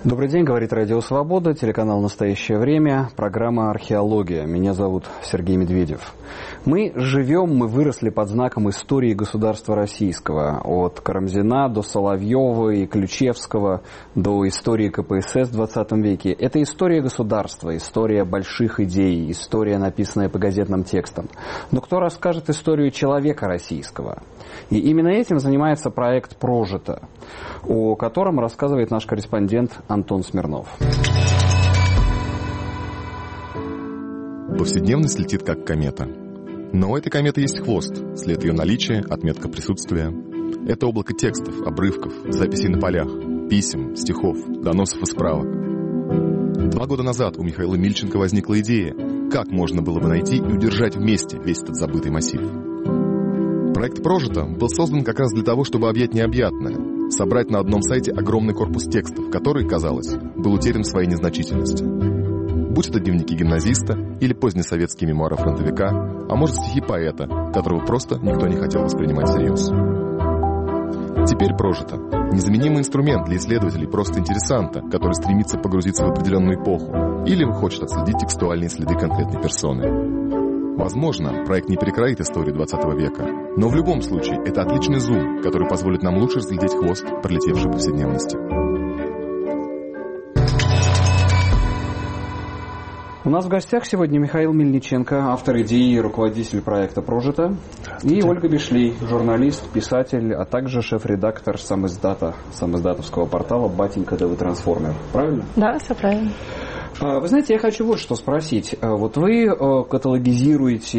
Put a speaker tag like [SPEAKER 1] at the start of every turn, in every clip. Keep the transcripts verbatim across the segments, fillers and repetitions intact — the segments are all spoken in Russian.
[SPEAKER 1] Добрый день, говорит Радио Свобода, телеканал «Настоящее время», программа «Археология». Меня зовут Сергей Медведев. Мы живем, мы выросли под знаком истории государства российского. От Карамзина до Соловьева и Ключевского, до истории ка пэ эс эс в двадцатом веке. Это история государства, история больших идей, история, написанная по газетным текстам. Но кто расскажет историю человека российского? И именно этим занимается проект «Прожито», о котором рассказывает наш корреспондент Антон Смирнов.
[SPEAKER 2] Повседневность летит как комета. Но у этой кометы есть хвост, след ее наличия, отметка присутствия. Это облако текстов, обрывков, записей на полях, писем, стихов, доносов и справок. Два года назад у Михаила Мильченко возникла идея, как можно было бы найти и удержать вместе весь этот забытый массив. Проект «Прожито» был создан как раз для того, чтобы объять необъятное, собрать на одном сайте огромный корпус текстов, который, казалось, был утерян в своей незначительности. Будь это дневники гимназиста или позднесоветские мемуары фронтовика, а может стихи поэта, которого просто никто не хотел воспринимать всерьез. Теперь «Прожито» — незаменимый инструмент для исследователей, просто интересанта, который стремится погрузиться в определенную эпоху или хочет отследить текстуальные следы конкретной персоны. Возможно, проект не перекроит историю двадцатого века, но в любом случае это отличный зум, который позволит нам лучше разглядеть хвост пролетевшей повседневности.
[SPEAKER 1] У нас в гостях сегодня Михаил Мельниченко, автор идеи и руководитель проекта «Прожито», и Ольга Бишлей, журналист, писатель, а также шеф-редактор самиздата, самиздатовского портала «Батенька ТВ Трансформер». Правильно?
[SPEAKER 3] Да, все правильно.
[SPEAKER 1] Вы знаете, я хочу вот что спросить. Вот вы каталогизируете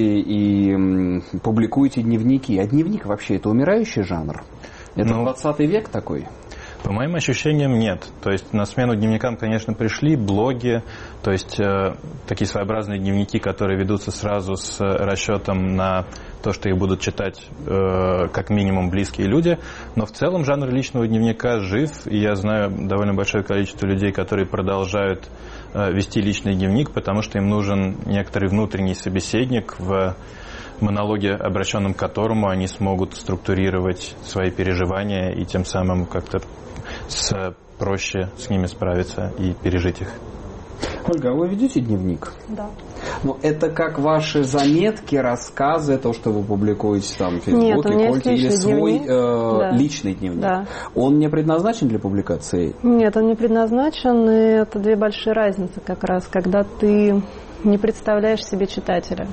[SPEAKER 1] и публикуете дневники. А дневник вообще это умирающий жанр? Это ну, двадцатый век такой?
[SPEAKER 4] По моим ощущениям, нет. То есть на смену дневникам, конечно, пришли блоги, то есть э, такие своеобразные дневники, которые ведутся сразу с расчетом на то, что их будут читать э, как минимум близкие люди. Но в целом жанр личного дневника жив, и я знаю довольно большое количество людей, которые продолжают э, вести личный дневник, потому что им нужен некоторый внутренний собеседник, в монологе, обращенном к которому они смогут структурировать свои переживания и тем самым как-то с, проще с ними справиться и пережить их.
[SPEAKER 1] Ольга, а вы ведете дневник?
[SPEAKER 3] Да.
[SPEAKER 1] Ну, это как ваши заметки, рассказы, то, что вы публикуете там в Фейсбуке, Кольте, или свой э, да. личный дневник?
[SPEAKER 3] Да.
[SPEAKER 1] Он не предназначен для публикации?
[SPEAKER 3] Нет, он не предназначен, и это две большие разницы как раз, когда ты не представляешь себе читателя.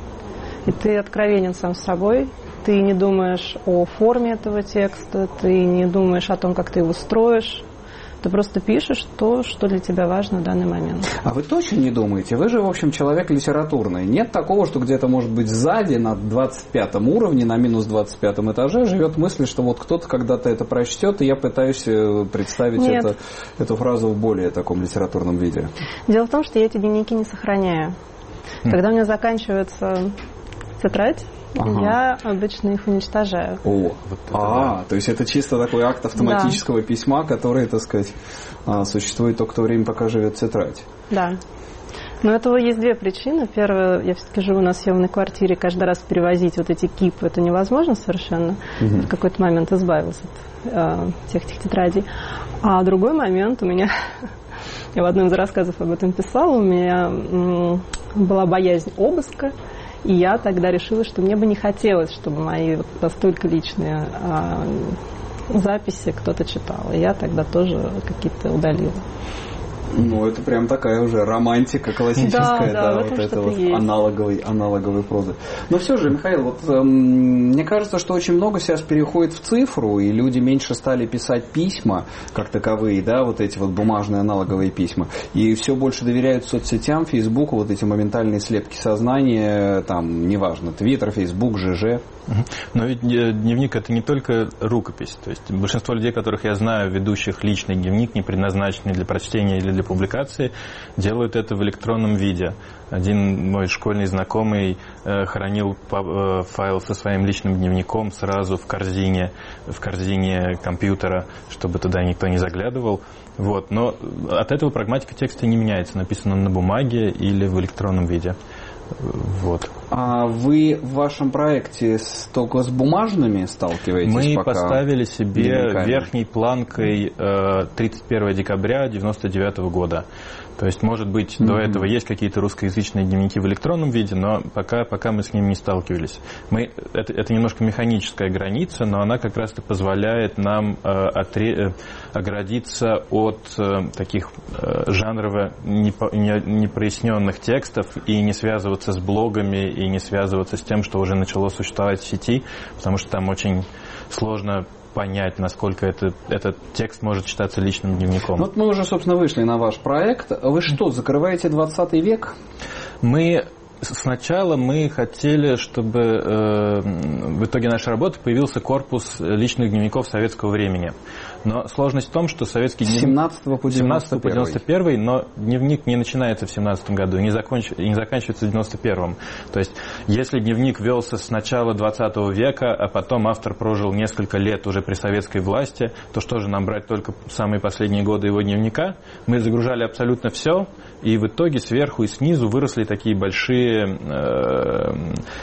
[SPEAKER 3] И ты откровенен сам с собой, ты не думаешь о форме этого текста, ты не думаешь о том, как ты его строишь, ты просто пишешь то, что для тебя важно в данный момент.
[SPEAKER 1] А вы точно не думаете? Вы же, в общем, человек литературный. Нет такого, что где-то, может быть, сзади, на двадцать пятом уровне, на минус двадцать пятом этаже, живет мысль, что вот кто-то когда-то это прочтет, и я пытаюсь представить это, эту фразу в более таком литературном виде.
[SPEAKER 3] Дело в том, что я эти дневники не сохраняю. Когда у меня заканчивается тетрадь, ага. я обычно их уничтожаю.
[SPEAKER 1] О, вот а, да. То есть это чисто такой акт автоматического да. письма, который, так сказать, существует только в то время, пока живет тетрадь.
[SPEAKER 3] Да. Но этого есть две причины. Первая, я все-таки живу на съемной квартире, каждый раз перевозить вот эти кипы, это невозможно совершенно. Угу. В какой-то момент избавился от э, тех этих тетрадей. А другой момент у меня, я в одном из рассказов об этом писала, у меня м, была боязнь обыска. И я тогда решила, что мне бы не хотелось, чтобы мои вот настолько личные а, записи кто-то читал. И я тогда тоже какие-то удалила.
[SPEAKER 1] Ну, это прям такая уже романтика классическая,
[SPEAKER 3] да, да,
[SPEAKER 1] да, вот это вот аналоговой, аналоговой прозы. Но все же, Михаил, вот эм, мне кажется, что очень много сейчас переходит в цифру, и люди меньше стали писать письма, как таковые, да, вот эти вот бумажные аналоговые письма, и все больше доверяют соцсетям, Фейсбуку, вот эти моментальные слепки сознания, там, неважно, Твиттер, Фейсбук, ЖЖ.
[SPEAKER 4] Но ведь дневник — это не только рукопись. То есть большинство людей, которых я знаю, ведущих личный дневник, не предназначенный для прочтения или для публикации, делают это в электронном виде. Один мой школьный знакомый э, хранил э, файл со своим личным дневником сразу в корзине, в корзине компьютера, чтобы туда никто не заглядывал. Вот. Но от этого прагматика текста не меняется, написано на бумаге или в электронном виде. Вот.
[SPEAKER 1] А вы в вашем проекте с, только с бумажными сталкиваетесь?
[SPEAKER 4] Мы
[SPEAKER 1] пока
[SPEAKER 4] поставили себе
[SPEAKER 1] дневниками?
[SPEAKER 4] верхней планкой э, тридцать первого декабря девяносто девятого года. То есть, может быть, mm-hmm. до этого есть какие-то русскоязычные дневники в электронном виде, но пока, пока мы с ними не сталкивались. Мы, это, это немножко механическая граница, но она как раз-то позволяет нам э, отре, оградиться от э, таких э, жанрово непо, не, непроясненных текстов и не связываться с блогами, и не связываться с тем, что уже начало существовать в сети, потому что там очень сложно понять, насколько это, этот текст может считаться личным дневником.
[SPEAKER 1] Вот мы уже, собственно, вышли на ваш проект. Вы что, закрываете двадцатый век?
[SPEAKER 4] Мы сначала мы хотели, чтобы э, в итоге нашей работы появился корпус личных дневников советского времени. Но сложность в том, что советский дневник...
[SPEAKER 1] С семнадцатого по девяносто
[SPEAKER 4] первый, но дневник не начинается в семнадцатом году и не, законч... и не заканчивается в девяносто первом. То есть, если дневник велся с начала двадцатого века, а потом автор прожил несколько лет уже при советской власти, то что же нам брать только самые последние годы его дневника? Мы загружали абсолютно все, и в итоге сверху и снизу выросли такие большие, э,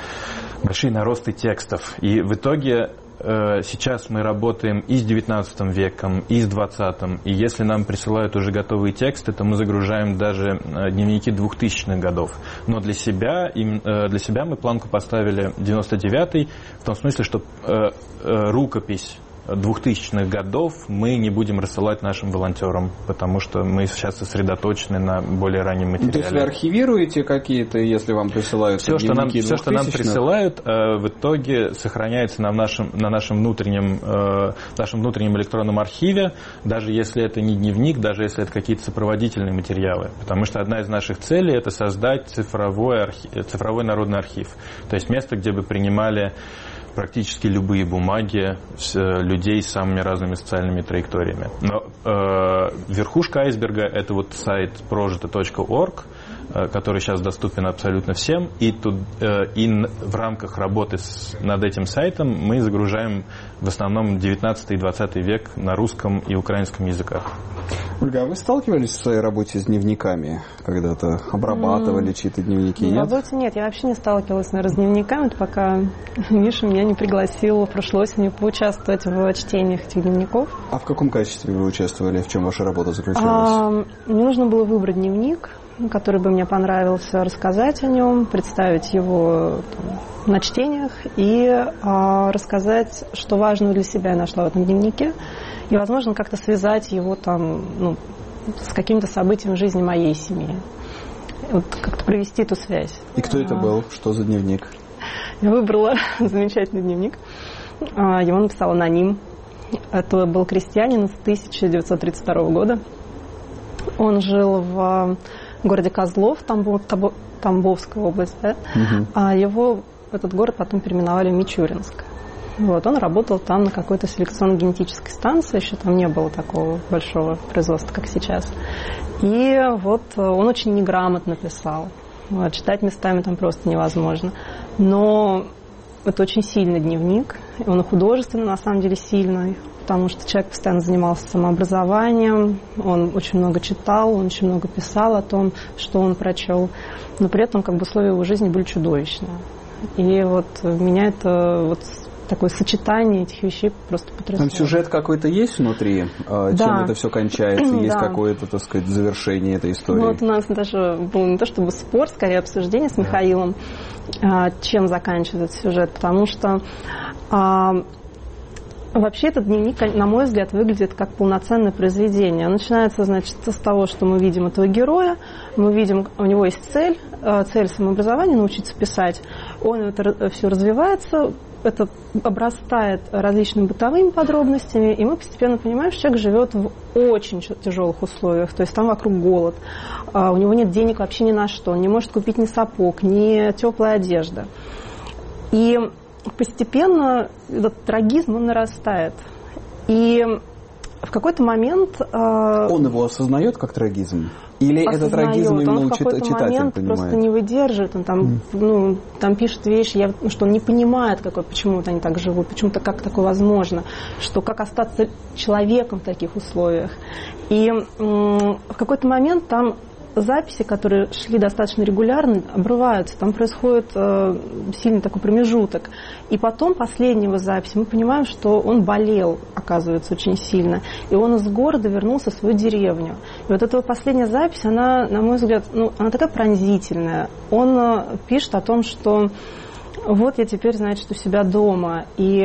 [SPEAKER 4] большие наросты текстов. И в итоге э, сейчас мы работаем и с девятнадцатым веком, и с двадцатым. И если нам присылают уже готовые тексты, то мы загружаем даже э, дневники двухтысячных годов. Но для себя, им, э, для себя мы планку поставили девяносто девятый, в том смысле, что э, э, рукопись двухтысячных годов мы не будем рассылать нашим волонтерам, потому что мы сейчас сосредоточены на более раннем материале.
[SPEAKER 1] То есть вы архивируете какие-то, если вам присылают
[SPEAKER 4] все, что нам, все, что нам присылают, э, в итоге сохраняется на нашем, на нашем, внутреннем, э, нашем внутреннем электронном архиве, даже если это не дневник, даже если это какие-то сопроводительные материалы. Потому что одна из наших целей – это создать цифровой, архив, цифровой народный архив. То есть место, где бы принимали практически любые бумаги с людей с самыми разными социальными траекториями. Но э, верхушка айсберга – это вот сайт прожито точка орг, э, который сейчас доступен абсолютно всем. И, тут, э, и в рамках работы с, над этим сайтом мы загружаем в основном девятнадцатый и двадцатый век на русском и украинском языках.
[SPEAKER 1] Ольга, а вы сталкивались в своей работе с дневниками? Когда-то обрабатывали mm. чьи-то дневники?
[SPEAKER 3] В
[SPEAKER 1] нет?
[SPEAKER 3] работе нет, я вообще не сталкивалась, наверное, с дневниками, пока Миша меня не пригласил прошлой осенью поучаствовать в чтениях этих дневников.
[SPEAKER 1] А в каком качестве вы участвовали? В чем ваша работа заключалась?
[SPEAKER 3] А, мне нужно было выбрать дневник, который бы мне понравился, рассказать о нем, представить его там, на чтениях и а, рассказать, что важного для себя я нашла в этом дневнике. И, возможно, как-то связать его там, ну, с каким-то событием в жизни моей семьи. Вот как-то провести эту связь.
[SPEAKER 1] И кто это был? Что за дневник?
[SPEAKER 3] Я выбрала замечательный дневник. Его написал аноним. Это был крестьянин с тысяча девятьсот тридцать второго года. Он жил в городе Козлов, Тамбов, Тамбовская область. Да? Угу. А его, этот город потом переименовали в Мичуринск. Вот, он работал там на какой-то селекционно-генетической станции, еще там не было такого большого производства, как сейчас. И вот он очень неграмотно писал. Вот, читать местами там просто невозможно. Но это очень сильный дневник. Он художественно, на самом деле, сильный, потому что человек постоянно занимался самообразованием, он очень много читал, он очень много писал о том, что он прочел. Но при этом как бы условия его жизни были чудовищные. И вот меня это... Вот, такое сочетание этих вещей просто потрясло.
[SPEAKER 1] Там сюжет какой-то есть внутри? Да. Чем это все кончается? Есть да. какое-то, так сказать, завершение этой истории?
[SPEAKER 3] Вот у нас даже был не то чтобы спор, скорее обсуждение с Михаилом, чем заканчивается этот сюжет. Потому что а, вообще этот дневник, на мой взгляд, выглядит как полноценное произведение. Он начинается, значит, с того, что мы видим этого героя, мы видим, у него есть цель, цель самообразования, научиться писать. Он это все развивается, это обрастает различными бытовыми подробностями, и мы постепенно понимаем, что человек живет в очень тяжелых условиях, то есть там вокруг голод, у него нет денег вообще ни на что, он не может купить ни сапог, ни теплой одежды. И постепенно этот трагизм, он нарастает. И в какой-то момент...
[SPEAKER 1] Он его осознает как трагизм? Или
[SPEAKER 3] осознает.
[SPEAKER 1] Это трагизм именно
[SPEAKER 3] он в какой-то
[SPEAKER 1] читатель
[SPEAKER 3] момент
[SPEAKER 1] понимает?
[SPEAKER 3] Просто не выдерживает, он там, mm. ну, там пишет вещи, я, что он не понимает, какой, почему вот они так живут, почему-то как такое возможно, что как остаться человеком в таких условиях. И м- в какой-то момент там записи, которые шли достаточно регулярно, обрываются. Там происходит э, сильный такой промежуток. И потом последнего записи мы понимаем, что он болел, оказывается, очень сильно. И он из города вернулся в свою деревню. И вот эта вот последняя запись, она, на мой взгляд, ну, она такая пронзительная. Он э, пишет о том, что вот я теперь, значит, у себя дома. И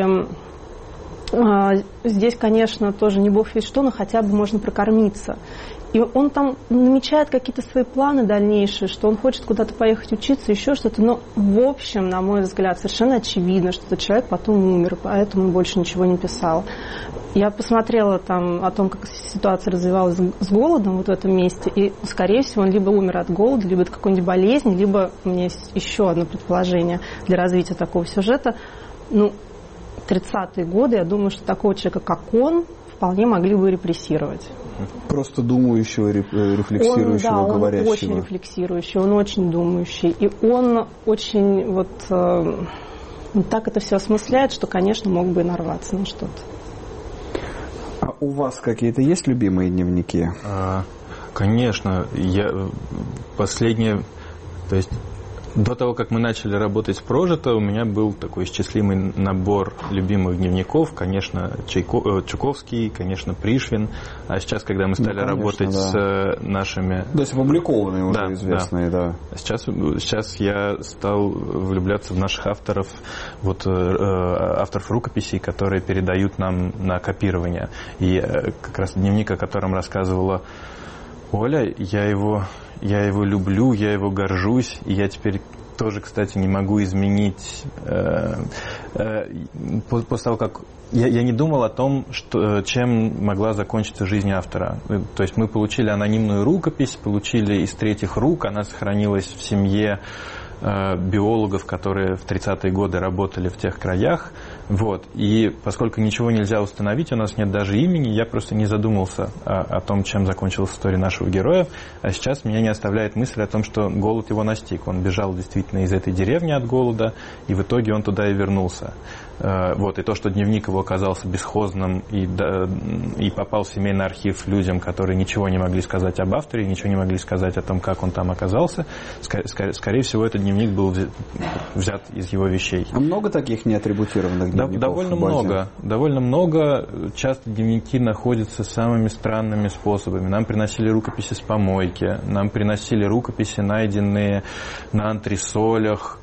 [SPEAKER 3] здесь, конечно, тоже не бог весть что, но хотя бы можно прокормиться. И он там намечает какие-то свои планы дальнейшие, что он хочет куда-то поехать учиться, еще что-то. Но в общем, на мой взгляд, совершенно очевидно, что этот человек потом умер, поэтому больше ничего не писал. Я посмотрела там о том, как ситуация развивалась с голодом вот в этом месте, и, скорее всего, он либо умер от голода, либо от какой-нибудь болезни, либо, у меня есть еще одно предположение для развития такого сюжета, ну, тридцатые годы, я думаю, что такого человека, как он, вполне могли бы репрессировать.
[SPEAKER 1] Просто думающего, рефлексирующего,
[SPEAKER 3] он, да,
[SPEAKER 1] говорящего.
[SPEAKER 3] Он очень рефлексирующий, он очень думающий. И он очень вот э, так это все осмысляет, что, конечно, мог бы и нарваться на что-то.
[SPEAKER 1] А у вас какие-то есть любимые дневники?
[SPEAKER 4] А, конечно. Я последнее... То есть... До того, как мы начали работать с Прожито, у меня был такой исчислимый набор любимых дневников. Конечно, Чайко, Чуковский, конечно, Пришвин. А сейчас, когда мы стали ну, конечно, работать да. с нашими...
[SPEAKER 1] То есть опубликованные уже
[SPEAKER 4] да,
[SPEAKER 1] известные, да.
[SPEAKER 4] да. Сейчас, сейчас я стал влюбляться в наших авторов, вот, авторов рукописей, которые передают нам на копирование. И как раз дневник, о котором рассказывала Оля, я его... Я его люблю, я его горжусь, и я теперь тоже, кстати, не могу изменить. Э, э, после того, как... Я, я не думал о том, что, чем могла закончиться жизнь автора. То есть мы получили анонимную рукопись, получили из третьих рук, она сохранилась в семье э, биологов, которые в тридцатые годы работали в тех краях. Вот. И поскольку ничего нельзя установить, у нас нет даже имени, я просто не задумался о, о том, чем закончилась история нашего героя. А сейчас меня не оставляет мысль о том, что голод его настиг. Он бежал действительно из этой деревни от голода, и в итоге он туда и вернулся. Вот. И то, что дневник его оказался бесхозным и, да, и попал в семейный архив людям, которые ничего не могли сказать об авторе, ничего не могли сказать о том, как он там оказался, скорее, скорее всего, этот дневник был взят из его вещей.
[SPEAKER 1] А много таких неатрибутированных дневников?
[SPEAKER 4] Довольно много. Довольно много. Часто дневники находятся самыми странными способами. Нам приносили рукописи с помойки, нам приносили рукописи, найденные на антресолях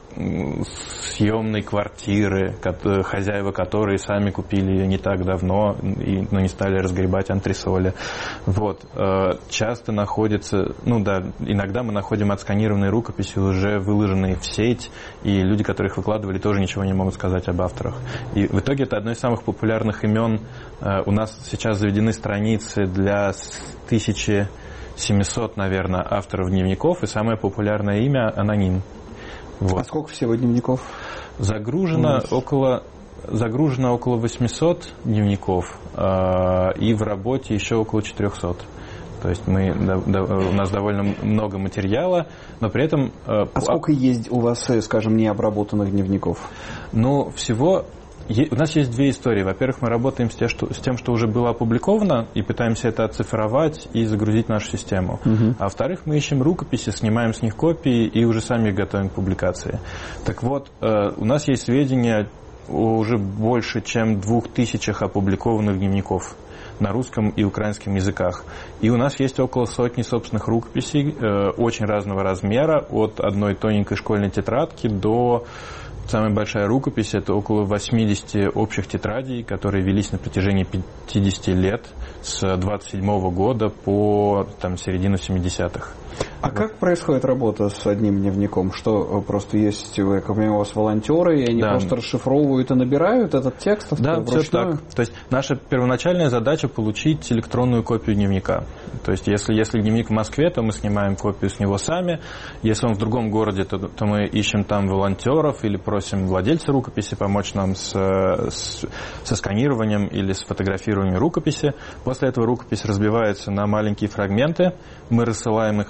[SPEAKER 4] съемной квартиры, хозяева которой сами купили ее не так давно, но не стали разгребать антресоли. Вот. Часто находятся, ну да, иногда мы находим отсканированные рукописи, уже выложенные в сеть, и люди, которые их выкладывали, тоже ничего не могут сказать об авторах. И в итоге это одно из самых популярных имен. У нас сейчас заведены страницы для тысячи семисот, наверное, авторов дневников, и самое популярное имя – аноним. Вот.
[SPEAKER 1] А сколько всего дневников?
[SPEAKER 4] Загружено mm. около, загружено около восьмисот дневников, э, и в работе еще около четырехсот. То есть мы, да, да, у нас довольно много материала, но при этом... Э,
[SPEAKER 1] а сколько есть у вас, скажем, необработанных дневников?
[SPEAKER 4] Ну, всего... У нас есть две истории. Во-первых, мы работаем с тем, что, с тем, что уже было опубликовано, и пытаемся это оцифровать и загрузить в нашу систему. Uh-huh. А во-вторых, мы ищем рукописи, снимаем с них копии и уже сами их готовим к публикации. Так вот, у нас есть сведения о уже больше, чем двух тысячах опубликованных дневников на русском и украинском языках. И у нас есть около сотни собственных рукописей, очень разного размера, от одной тоненькой школьной тетрадки до... Самая большая рукопись – это около восьмидесяти общих тетрадей, которые велись на протяжении пятидесяти лет, с двадцать седьмого года по там, середину семидесятых.
[SPEAKER 1] А вот. Как происходит работа с одним дневником? Что просто есть, я понимаю, у вас волонтеры, и они да. просто расшифровывают и набирают этот текст?
[SPEAKER 4] Да, все так. То есть наша первоначальная задача – получить электронную копию дневника. То есть если, если дневник в Москве, то мы снимаем копию с него сами. Если он в другом городе, то, то мы ищем там волонтеров или просим владельца рукописи помочь нам с, с, со сканированием или с фотографированием рукописи. После этого рукопись разбивается на маленькие фрагменты. Мы рассылаем их разным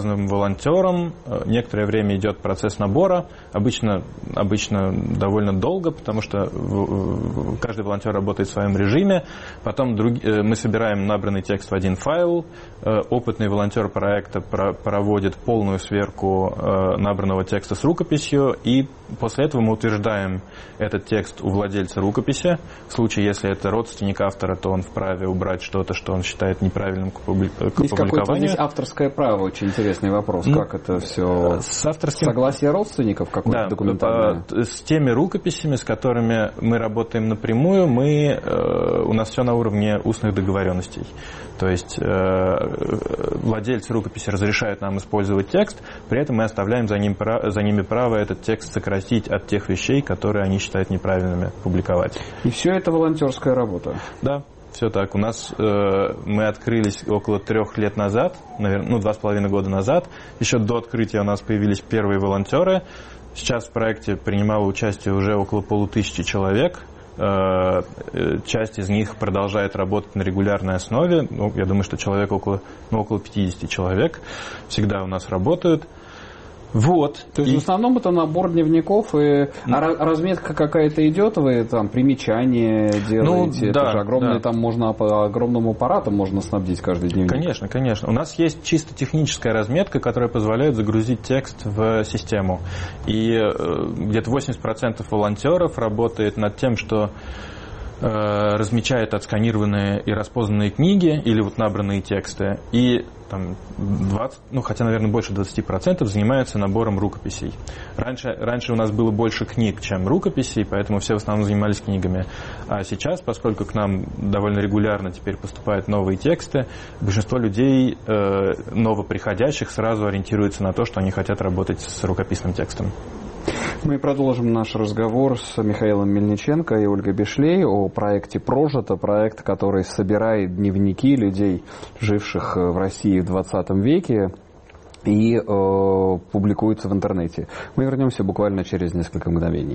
[SPEAKER 4] каждым волонтером некоторое время идет процесс набора, обычно, обычно довольно долго, потому что каждый волонтер работает в своем режиме. Потом друг, мы собираем набранный текст в один файл. Опытный волонтер проекта проводит полную сверку набранного текста с рукописью, и после этого мы утверждаем этот текст у владельца рукописи. В случае, если это родственник автора, то он вправе убрать что-то, что он считает неправильным к, публи... к
[SPEAKER 1] Есть
[SPEAKER 4] публикованию.
[SPEAKER 1] Здесь авторское право, очень интересный вопрос. Mm. Как это все?
[SPEAKER 4] С авторским...
[SPEAKER 1] Согласие родственников какое-то
[SPEAKER 4] да,
[SPEAKER 1] документальное?
[SPEAKER 4] С теми рукописями, с которыми мы работаем напрямую, мы, у нас все на уровне устных договоренностей. То есть владельцы рукописи разрешают нам использовать текст, при этом мы оставляем за, ним, за ними право этот текст сократить от тех вещей, которые они считают неправильными публиковать.
[SPEAKER 1] И все это волонтерская работа?
[SPEAKER 4] Да. Все так. У нас э, мы открылись около трех лет назад, наверное, ну, два с половиной года назад. Еще до открытия у нас появились первые волонтеры. Сейчас в проекте принимало участие уже около полутысячи человек. Э, часть из них продолжает работать на регулярной основе. Ну, я думаю, что человек около, ну, около пятьдесят человек всегда у нас работают. Вот.
[SPEAKER 1] То есть и... в основном это набор дневников, и ну, а разметка какая-то идет, вы там примечания делаете, ну, это да, же огромное, да. Там можно по огромному аппарату можно снабдить каждый дневник.
[SPEAKER 4] Конечно, конечно. У нас есть чисто техническая разметка, которая позволяет загрузить текст в систему. И где-то восемьдесят процентов волонтеров работает над тем, что размечает отсканированные и распознанные книги или вот набранные тексты, и там двадцать, ну хотя, наверное, больше двадцати процентов занимаются набором рукописей. Раньше, раньше у нас было больше книг, чем рукописей, поэтому все в основном занимались книгами. А сейчас, поскольку к нам довольно регулярно теперь поступают новые тексты, большинство людей, э, новоприходящих, сразу ориентируются на то, что они хотят работать с рукописным текстом.
[SPEAKER 1] Мы продолжим наш разговор с Михаилом Мельниченко и Ольгой Бишлей о проекте «Прожито», проект, который собирает дневники людей, живших в России в двадцатом веке, и э, публикуется в интернете. Мы вернемся буквально через несколько мгновений.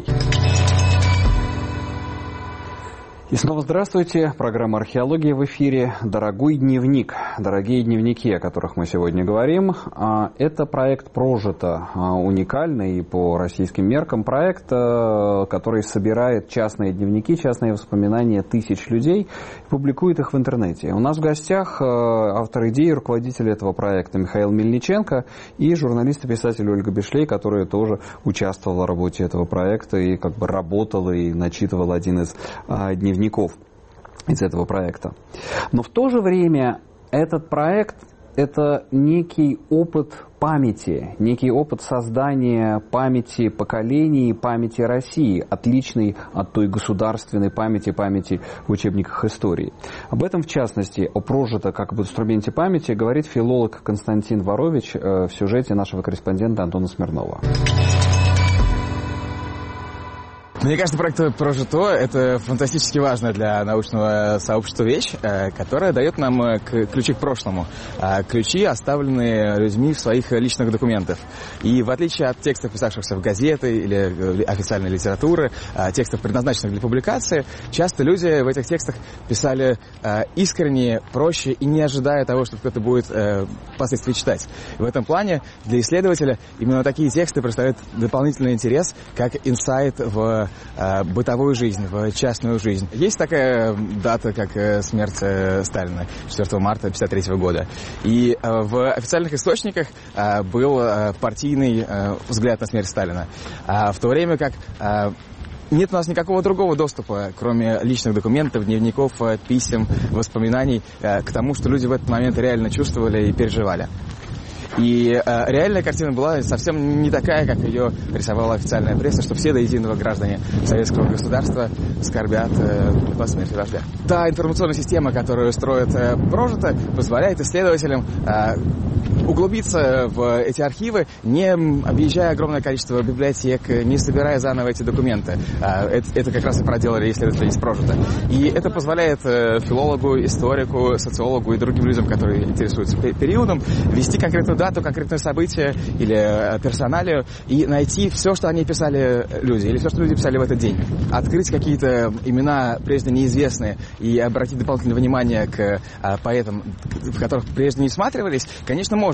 [SPEAKER 1] И снова здравствуйте. Программа «Археология» в эфире. Дорогой дневник. Дорогие дневники, о которых мы сегодня говорим. Это проект «Прожито». Уникальный по российским меркам проект, который собирает частные дневники, частные воспоминания тысяч людей и публикует их в интернете. У нас в гостях автор идеи, руководитель этого проекта Михаил Мельниченко и журналист и писатель Ольга Бишлей, которая тоже участвовала в работе этого проекта и как бы работала и начитывала один из дневников из этого проекта. Но в то же время этот проект – это некий опыт памяти, некий опыт создания памяти поколений, памяти России, отличный от той государственной памяти, памяти в учебниках истории. Об этом, в частности, о «Прожито» как об инструменте памяти говорит филолог Константин Ворович в сюжете нашего корреспондента Антона Смирнова.
[SPEAKER 5] Мне кажется, проект «Прожито» — это фантастически важная для научного сообщества вещь, которая дает нам ключи к прошлому. Ключи, оставленные людьми в своих личных документах. И в отличие от текстов, писавшихся в газеты или официальной литературы, текстов, предназначенных для публикации, часто люди в этих текстах писали искренне, проще и не ожидая того, что кто-то будет впоследствии читать. В этом плане для исследователя именно такие тексты представляют дополнительный интерес, как инсайт в бытовую жизнь, в частную жизнь. Есть такая дата, как смерть Сталина, четвёртого марта тысяча девятьсот пятьдесят третьего года. И в официальных источниках был партийный взгляд на смерть Сталина. В то время как нет у нас никакого другого доступа, кроме личных документов, дневников, писем, воспоминаний, к тому, что люди в этот момент реально чувствовали и переживали. И э, реальная картина была совсем не такая, как ее рисовала официальная пресса, что все до единого граждане советского государства скорбят э, по смерти вождя. Та информационная система, которую строит э, «Прожито», позволяет исследователям э, углубиться в эти архивы, не объезжая огромное количество библиотек, не собирая заново эти документы. Это, это как раз и проделали исследователи из «Прожито». И это позволяет филологу, историку, социологу и другим людям, которые интересуются периодом, вести конкретную дату, конкретное событие или персоналию и найти все, что они писали люди, или все, что люди писали в этот день. Открыть какие-то имена прежде неизвестные и обратить дополнительное внимание к поэтам, в которых прежде не всматривались, конечно, можно.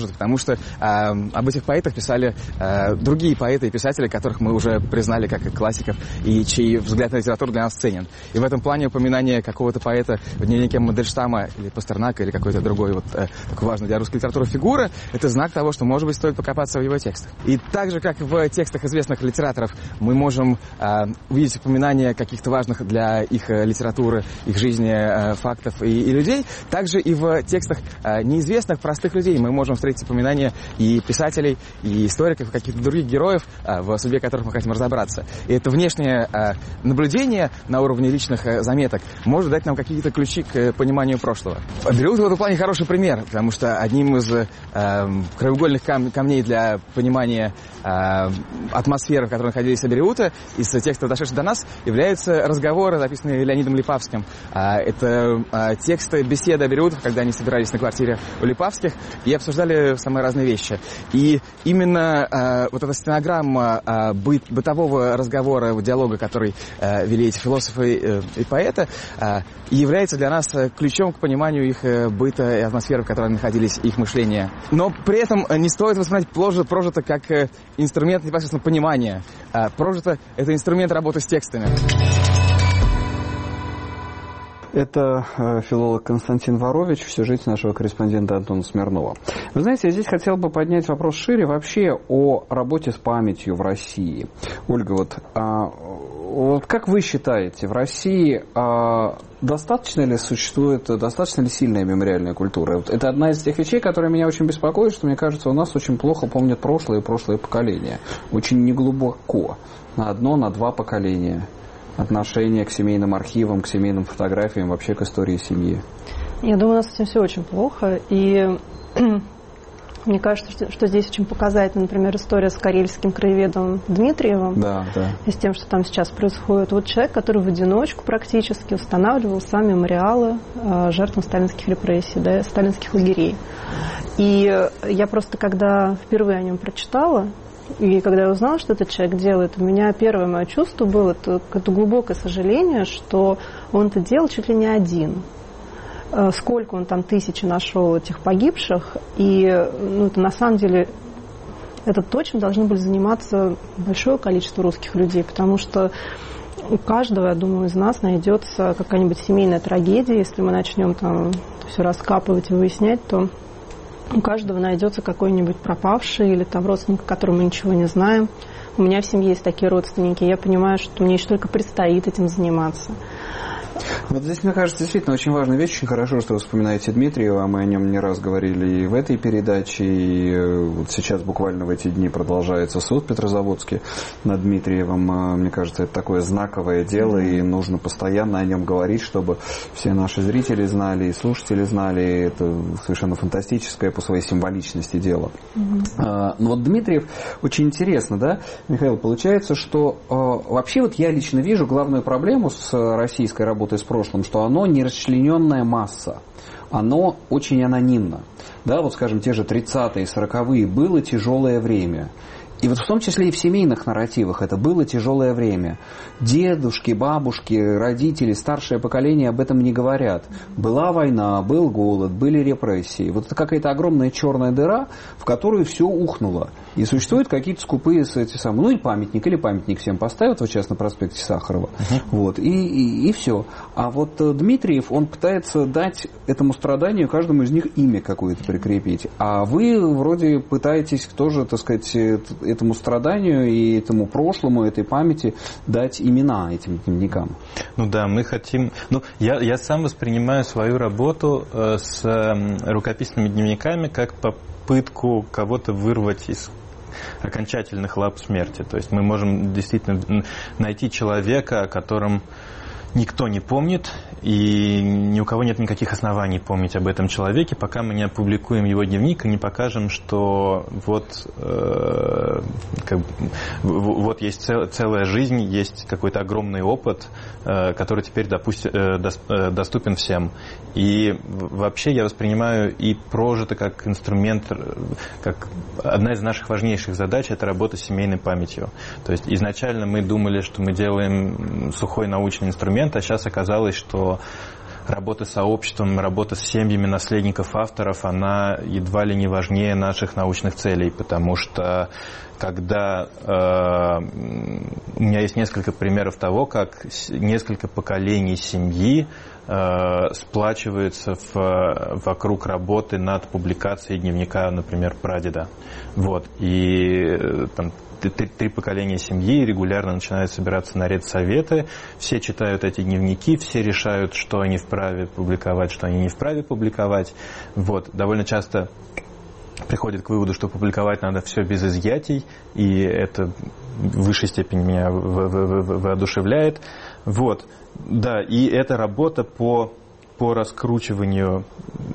[SPEAKER 5] может, потому что э, об этих поэтах писали э, другие поэты и писатели, которых мы уже признали как классиков, и чей взгляд на литературу для нас ценен. И в этом плане упоминание какого-то поэта в дневнике Мандельштама или Пастернака или какой-то другой вот э, такой важной для русской литературы фигуры, это знак того, что, может быть, стоит покопаться в его текстах. И так же, как в текстах известных литераторов, мы можем э, увидеть упоминания каких-то важных для их э, литературы, их жизни э, фактов и, и людей, также и в текстах э, неизвестных простых людей мы можем встретить упоминания и писателей, и историков, и каких-то других героев, э, в судьбе которых мы хотим разобраться. И это внешнее э, наблюдение на уровне личных э, заметок может дать нам какие-то ключи к э, пониманию прошлого. Берут в этом плане хороший пример, потому что одним из э, краеугольных кам- камней для понимания э, атмосферы, в которой находились Абериуты, из текстов, дошедших до нас, являются разговоры, записанные Леонидом Липавским. Э, это э, тексты беседы Абериутов, когда они собирались на квартире у Липавских и обсуждали самые разные вещи. И именно э, вот эта стенограмма э, быт, бытового разговора, диалога, который э, вели эти философы э, и поэты, э, является для нас ключом к пониманию их э, быта и атмосферы, в которой находились, их мышления. Но при этом не стоит воспринимать прожито как э, инструмент непосредственно понимания. Э, прожито — это инструмент работы с текстами.
[SPEAKER 1] Это э, филолог Константин Ворович, в сюжете нашего корреспондента Антона Смирнова. Вы знаете, я здесь хотел бы поднять вопрос шире вообще о работе с памятью в России. Ольга, вот, а, вот как вы считаете, в России а, достаточно ли существует, достаточно ли сильная мемориальная культура? Вот это одна из тех вещей, которые меня очень беспокоит, что, мне кажется, у нас очень плохо помнят прошлое и прошлое поколение. Очень неглубоко. На одно, на два поколения. Отношение к семейным архивам, к семейным фотографиям, вообще к истории семьи?
[SPEAKER 3] Я думаю, у нас с этим все очень плохо. И мне кажется, что, что здесь очень показательна, например, история с карельским краеведом Дмитриевым.
[SPEAKER 1] Да, да.
[SPEAKER 3] И с тем, что там сейчас происходит. Вот человек, который в одиночку практически устанавливал сам мемориалы э, жертвам сталинских репрессий, да, сталинских лагерей. И я просто, когда впервые о нем прочитала, и когда я узнала, что этот человек делает, у меня первое мое чувство было это, это глубокое сожаление, что он это делал чуть ли не один. Сколько он там тысячи нашел этих погибших, и ну, это на самом деле это то, чем должны были заниматься большое количество русских людей, потому что у каждого, я думаю, из нас найдется какая-нибудь семейная трагедия, если мы начнем там все раскапывать и выяснять, то у каждого найдется какой-нибудь пропавший или там родственник, о котором мы ничего не знаем. У меня в семье есть такие родственники. Я понимаю, что мне еще только предстоит этим заниматься.
[SPEAKER 1] Вот здесь, мне кажется, действительно очень важная вещь. Очень хорошо, что вы вспоминаете Дмитриева. Мы о нем не раз говорили и в этой передаче. И вот сейчас буквально в эти дни продолжается суд в Петрозаводске над Дмитриевым. Мне кажется, это такое знаковое дело, и нужно постоянно о нем говорить, чтобы все наши зрители знали и слушатели знали. Это совершенно фантастическое по своей символичности дело. Mm-hmm. Но вот Дмитриев очень интересно, да, Михаил, получается, что вообще вот я лично вижу главную проблему с российской работой с прошлым, что оно не расчлененная масса, оно очень анонимно. Да, вот скажем, те же тридцатые, сороковые было тяжелое время. И вот в том числе и в семейных нарративах это было тяжелое время. Дедушки, бабушки, родители, старшее поколение об этом не говорят. Была война, был голод, были репрессии. Вот это какая-то огромная черная дыра, в которую все ухнуло. И существуют какие-то скупые эти самые, ну или памятник, или памятник всем поставят, вот сейчас на проспекте Сахарова. Uh-huh. Вот, и, и, и все. А вот Дмитриев, он пытается дать этому страданию, каждому из них имя какое-то прикрепить. А вы вроде пытаетесь тоже, так сказать, этому страданию и этому прошлому, этой памяти дать имена этим дневникам.
[SPEAKER 4] Ну да, мы хотим... Ну, я, я сам воспринимаю свою работу э, с э, рукописными дневниками как попытку кого-то вырвать из окончательных лап смерти. То есть мы можем действительно найти человека, о котором никто не помнит, и ни у кого нет никаких оснований помнить об этом человеке, пока мы не опубликуем его дневник и не покажем, что вот, э, как, вот есть цел, целая жизнь, есть какой-то огромный опыт, э, который теперь допусти, э, до, э, доступен всем. И вообще я воспринимаю и прожито как инструмент, как одна из наших важнейших задач – это работа с семейной памятью. То есть изначально мы думали, что мы делаем сухой научный инструмент, а сейчас оказалось, что работа с сообществом, работа с семьями наследников авторов, она едва ли не важнее наших научных целей, потому что когда э, у меня есть несколько примеров того, как несколько поколений семьи э, сплачиваются в, вокруг работы над публикацией дневника, например, прадеда. Вот. И там, Три, три поколения семьи регулярно начинают собираться на редсоветы, все читают эти дневники, все решают, что они вправе публиковать, что они не вправе публиковать. Вот. Довольно часто приходят к выводу, что публиковать надо все без изъятий, и это в высшей степени меня воодушевляет. Вот. Да, и эта работа по, по раскручиванию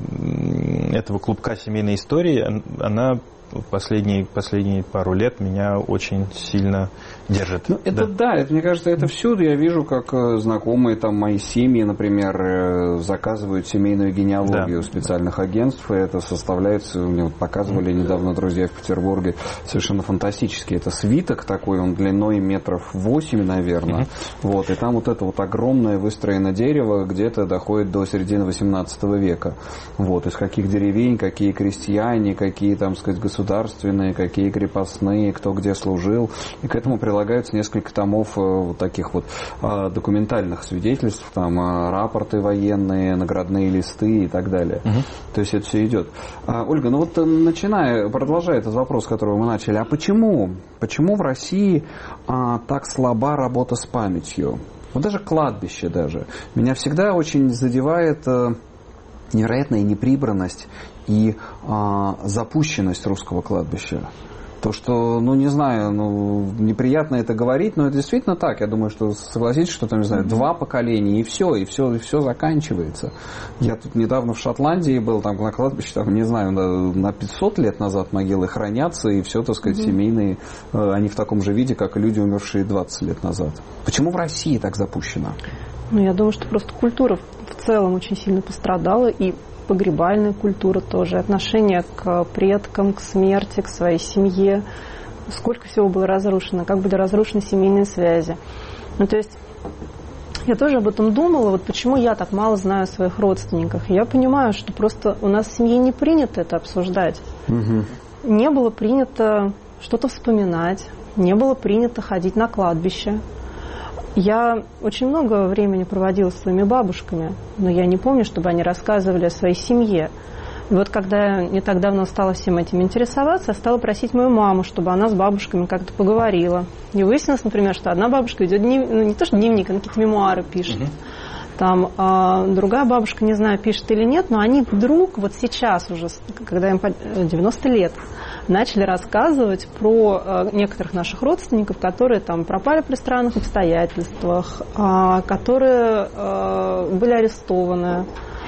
[SPEAKER 4] этого клубка семейной истории, она Последние, последние пару лет меня очень сильно держит.
[SPEAKER 1] Ну, это да. да, это, мне кажется, это всюду. Я вижу, как знакомые там мои семьи, например, заказывают семейную генеалогию да. у специальных агентств, и это составляется, мне вот показывали недавно друзья в Петербурге, совершенно фантастически. Это свиток такой, он длиной метров восемь, наверное. Mm-hmm. Вот, и там вот это вот огромное выстроено дерево где-то доходит до середины восемнадцатого века. Вот, из каких деревень, какие крестьяне, какие там, сказать, государственные, какие крепостные, кто где служил. И к этому прилагаются несколько томов вот таких вот документальных свидетельств, там рапорты военные, наградные листы и так далее. Угу. То есть это все идет. Ольга, ну вот начиная, продолжая этот вопрос, с которого мы начали, а почему, почему в России а, так слаба работа с памятью? Вот даже кладбище даже. Меня всегда очень задевает а, невероятная неприбранность и а, запущенность русского кладбища. То, что, ну, не знаю, ну, неприятно это говорить, но это действительно так. Я думаю, что согласитесь, что там, не знаю, два поколения, и все, и все, и все заканчивается. Я тут недавно в Шотландии был, там на кладбище, там, не знаю, на, на пятьсот лет назад могилы хранятся, и все, так сказать, mm-hmm. семейные, э, они в таком же виде, как и люди, умершие двадцать лет назад. Почему в России так запущено?
[SPEAKER 3] Ну, я думаю, что просто культура в целом очень сильно пострадала, и погребальная культура тоже, отношение к предкам, к смерти, к своей семье. Сколько всего было разрушено, как были разрушены семейные связи. Ну, то есть я тоже об этом думала, вот почему я так мало знаю о своих родственниках. Я понимаю, что просто у нас в семье не принято это обсуждать. Угу. Не было принято что-то вспоминать, не было принято ходить на кладбище. Я очень много времени проводила с своими бабушками, но я не помню, чтобы они рассказывали о своей семье. И вот когда я не так давно стала всем этим интересоваться, я стала просить мою маму, чтобы она с бабушками как-то поговорила. И выяснилось, например, что одна бабушка ведет дневник, ну, не то что дневник, она какие-то мемуары пишет. Mm-hmm. Там а, другая бабушка, не знаю, пишет или нет, но они вдруг вот сейчас уже, когда им девяносто лет, начали рассказывать про э, некоторых наших родственников, которые там пропали при странных обстоятельствах, э, которые э, были арестованы.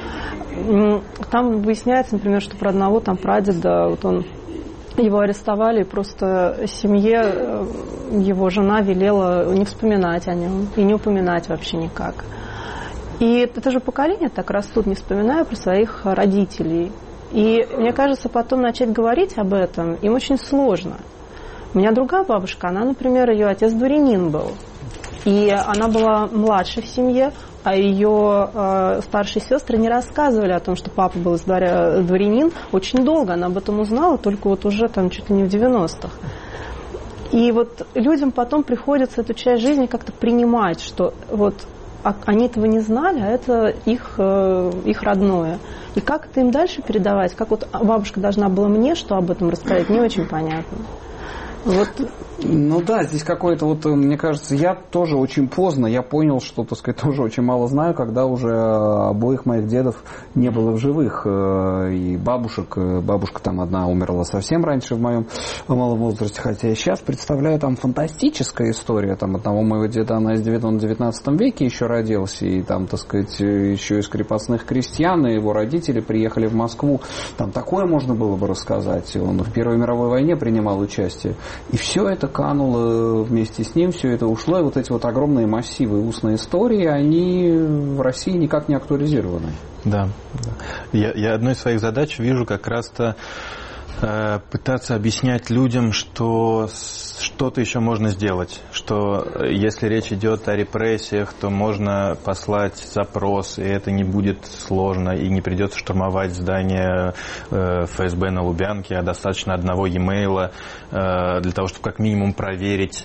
[SPEAKER 3] Там выясняется, например, что про одного там прадеда, вот он, его арестовали, и просто семье его жена велела не вспоминать о нем и не упоминать вообще никак. И это же поколение так растут, не вспоминая про своих родителей. И мне кажется, потом начать говорить об этом им очень сложно. У меня другая бабушка, она, например, ее отец дворянин был. И она была младшей в семье, а ее э, старшие сестры не рассказывали о том, что папа был дворянин. Очень долго она об этом узнала, только вот уже там чуть ли не в девяностых. И вот людям потом приходится эту часть жизни как-то принимать, что вот они этого не знали, а это их, их родное. И как это им дальше передавать? Как вот бабушка должна была мне что об этом рассказать, не очень понятно. Вот.
[SPEAKER 1] Ну да, здесь какое-то вот, мне кажется, я тоже очень поздно, я понял, что, так сказать, тоже очень мало знаю, когда уже обоих моих дедов не было в живых, и бабушек, бабушка там одна умерла совсем раньше в моем малом возрасте, хотя я сейчас представляю, там фантастическая история, там одного моего деда, она из девятнадцатом веке еще родился, и там, так сказать, еще из крепостных крестьян, и его родители приехали в Москву, там такое можно было бы рассказать, он в Первой мировой войне принимал участие, и все это кануло вместе с ним, все это ушло, и вот эти вот огромные массивы устной истории, они в России никак не актуализированы.
[SPEAKER 4] Да, да. Я, я одной из своих задач вижу как раз-то э, пытаться объяснять людям, что с что-то еще можно сделать, что если речь идет о репрессиях, то можно послать запрос, и это не будет сложно, и не придется штурмовать здание эф эс бэ на Лубянке, а достаточно одного e-mail для того, чтобы как минимум проверить,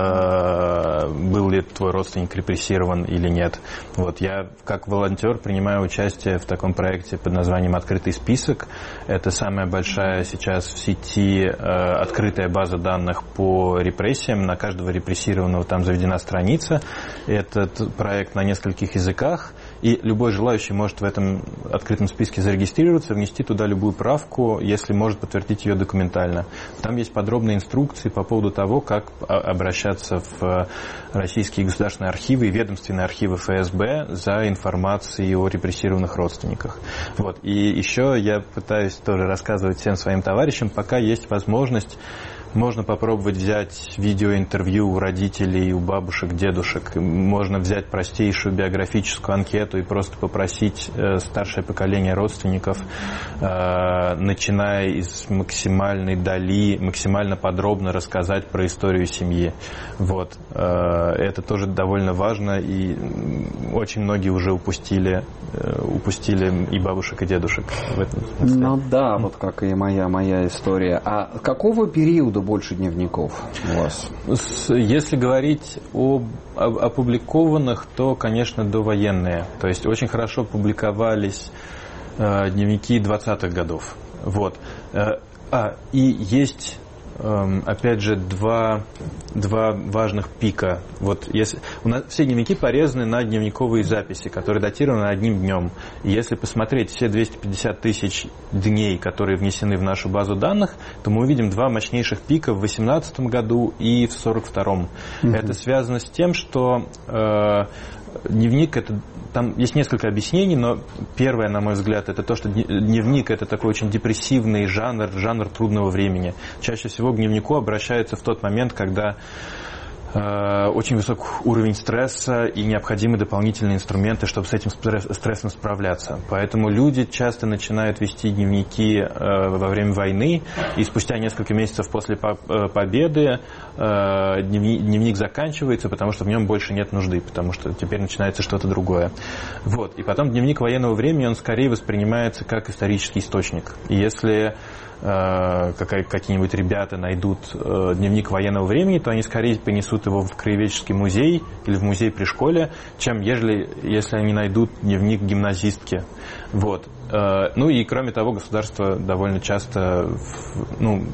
[SPEAKER 4] был ли твой родственник репрессирован или нет. Вот, я как волонтер принимаю участие в таком проекте под названием «Открытый список». Это самая большая сейчас в сети открытая база данных по репрессиям. На каждого репрессированного там заведена страница. Этот проект на нескольких языках. И любой желающий может в этом открытом списке зарегистрироваться, внести туда любую правку, если может подтвердить ее документально. Там есть подробные инструкции по поводу того, как обращаться в российские государственные архивы и ведомственные архивы эф эс бэ за информацией о репрессированных родственниках. Вот. И еще я пытаюсь тоже рассказывать всем своим товарищам, пока есть возможность, можно попробовать взять видеоинтервью у родителей, у бабушек, дедушек. Можно взять простейшую биографическую анкету и просто попросить э, старшее поколение родственников, э, начиная из максимальной дали, максимально подробно рассказать про историю семьи. Вот. Э, это тоже довольно важно, и очень многие уже упустили, э, упустили и бабушек, и дедушек в этом смысле.
[SPEAKER 1] Ну да, вот как и моя, моя история. А какого периода больше дневников у вас?
[SPEAKER 4] Если говорить об опубликованных, то, конечно, довоенные. То есть очень хорошо публиковались э, дневники двадцатых годов. Вот. Э, а, и есть, э, опять же, два, два важных пика. Вот если, у нас все дневники порезаны на дневниковые записи, которые датированы одним днем. И если посмотреть все двести пятьдесят тысяч дней, которые внесены в нашу базу данных, то мы увидим два мощнейших пика в восемнадцатом году и в сорок втором. Mm-hmm. Это связано с тем, что э, дневник, это, там есть несколько объяснений, но первое, на мой взгляд, это то, что дневник — это такой очень депрессивный жанр, жанр трудного времени. Чаще всего к дневнику обращаются в тот момент, когда очень высокий уровень стресса и необходимы дополнительные инструменты, чтобы с этим стрессом справляться. Поэтому люди часто начинают вести дневники во время войны, и спустя несколько месяцев после победы дневник заканчивается, потому что в нем больше нет нужды, потому что теперь начинается что-то другое. Вот. И потом дневник военного времени, он скорее воспринимается как исторический источник. И если какие-нибудь ребята найдут дневник военного времени, то они скорее понесут его в краеведческий музей или в музей при школе, чем ежели, если они найдут дневник гимназистки. Вот. Ну и кроме того, государство довольно часто, ну,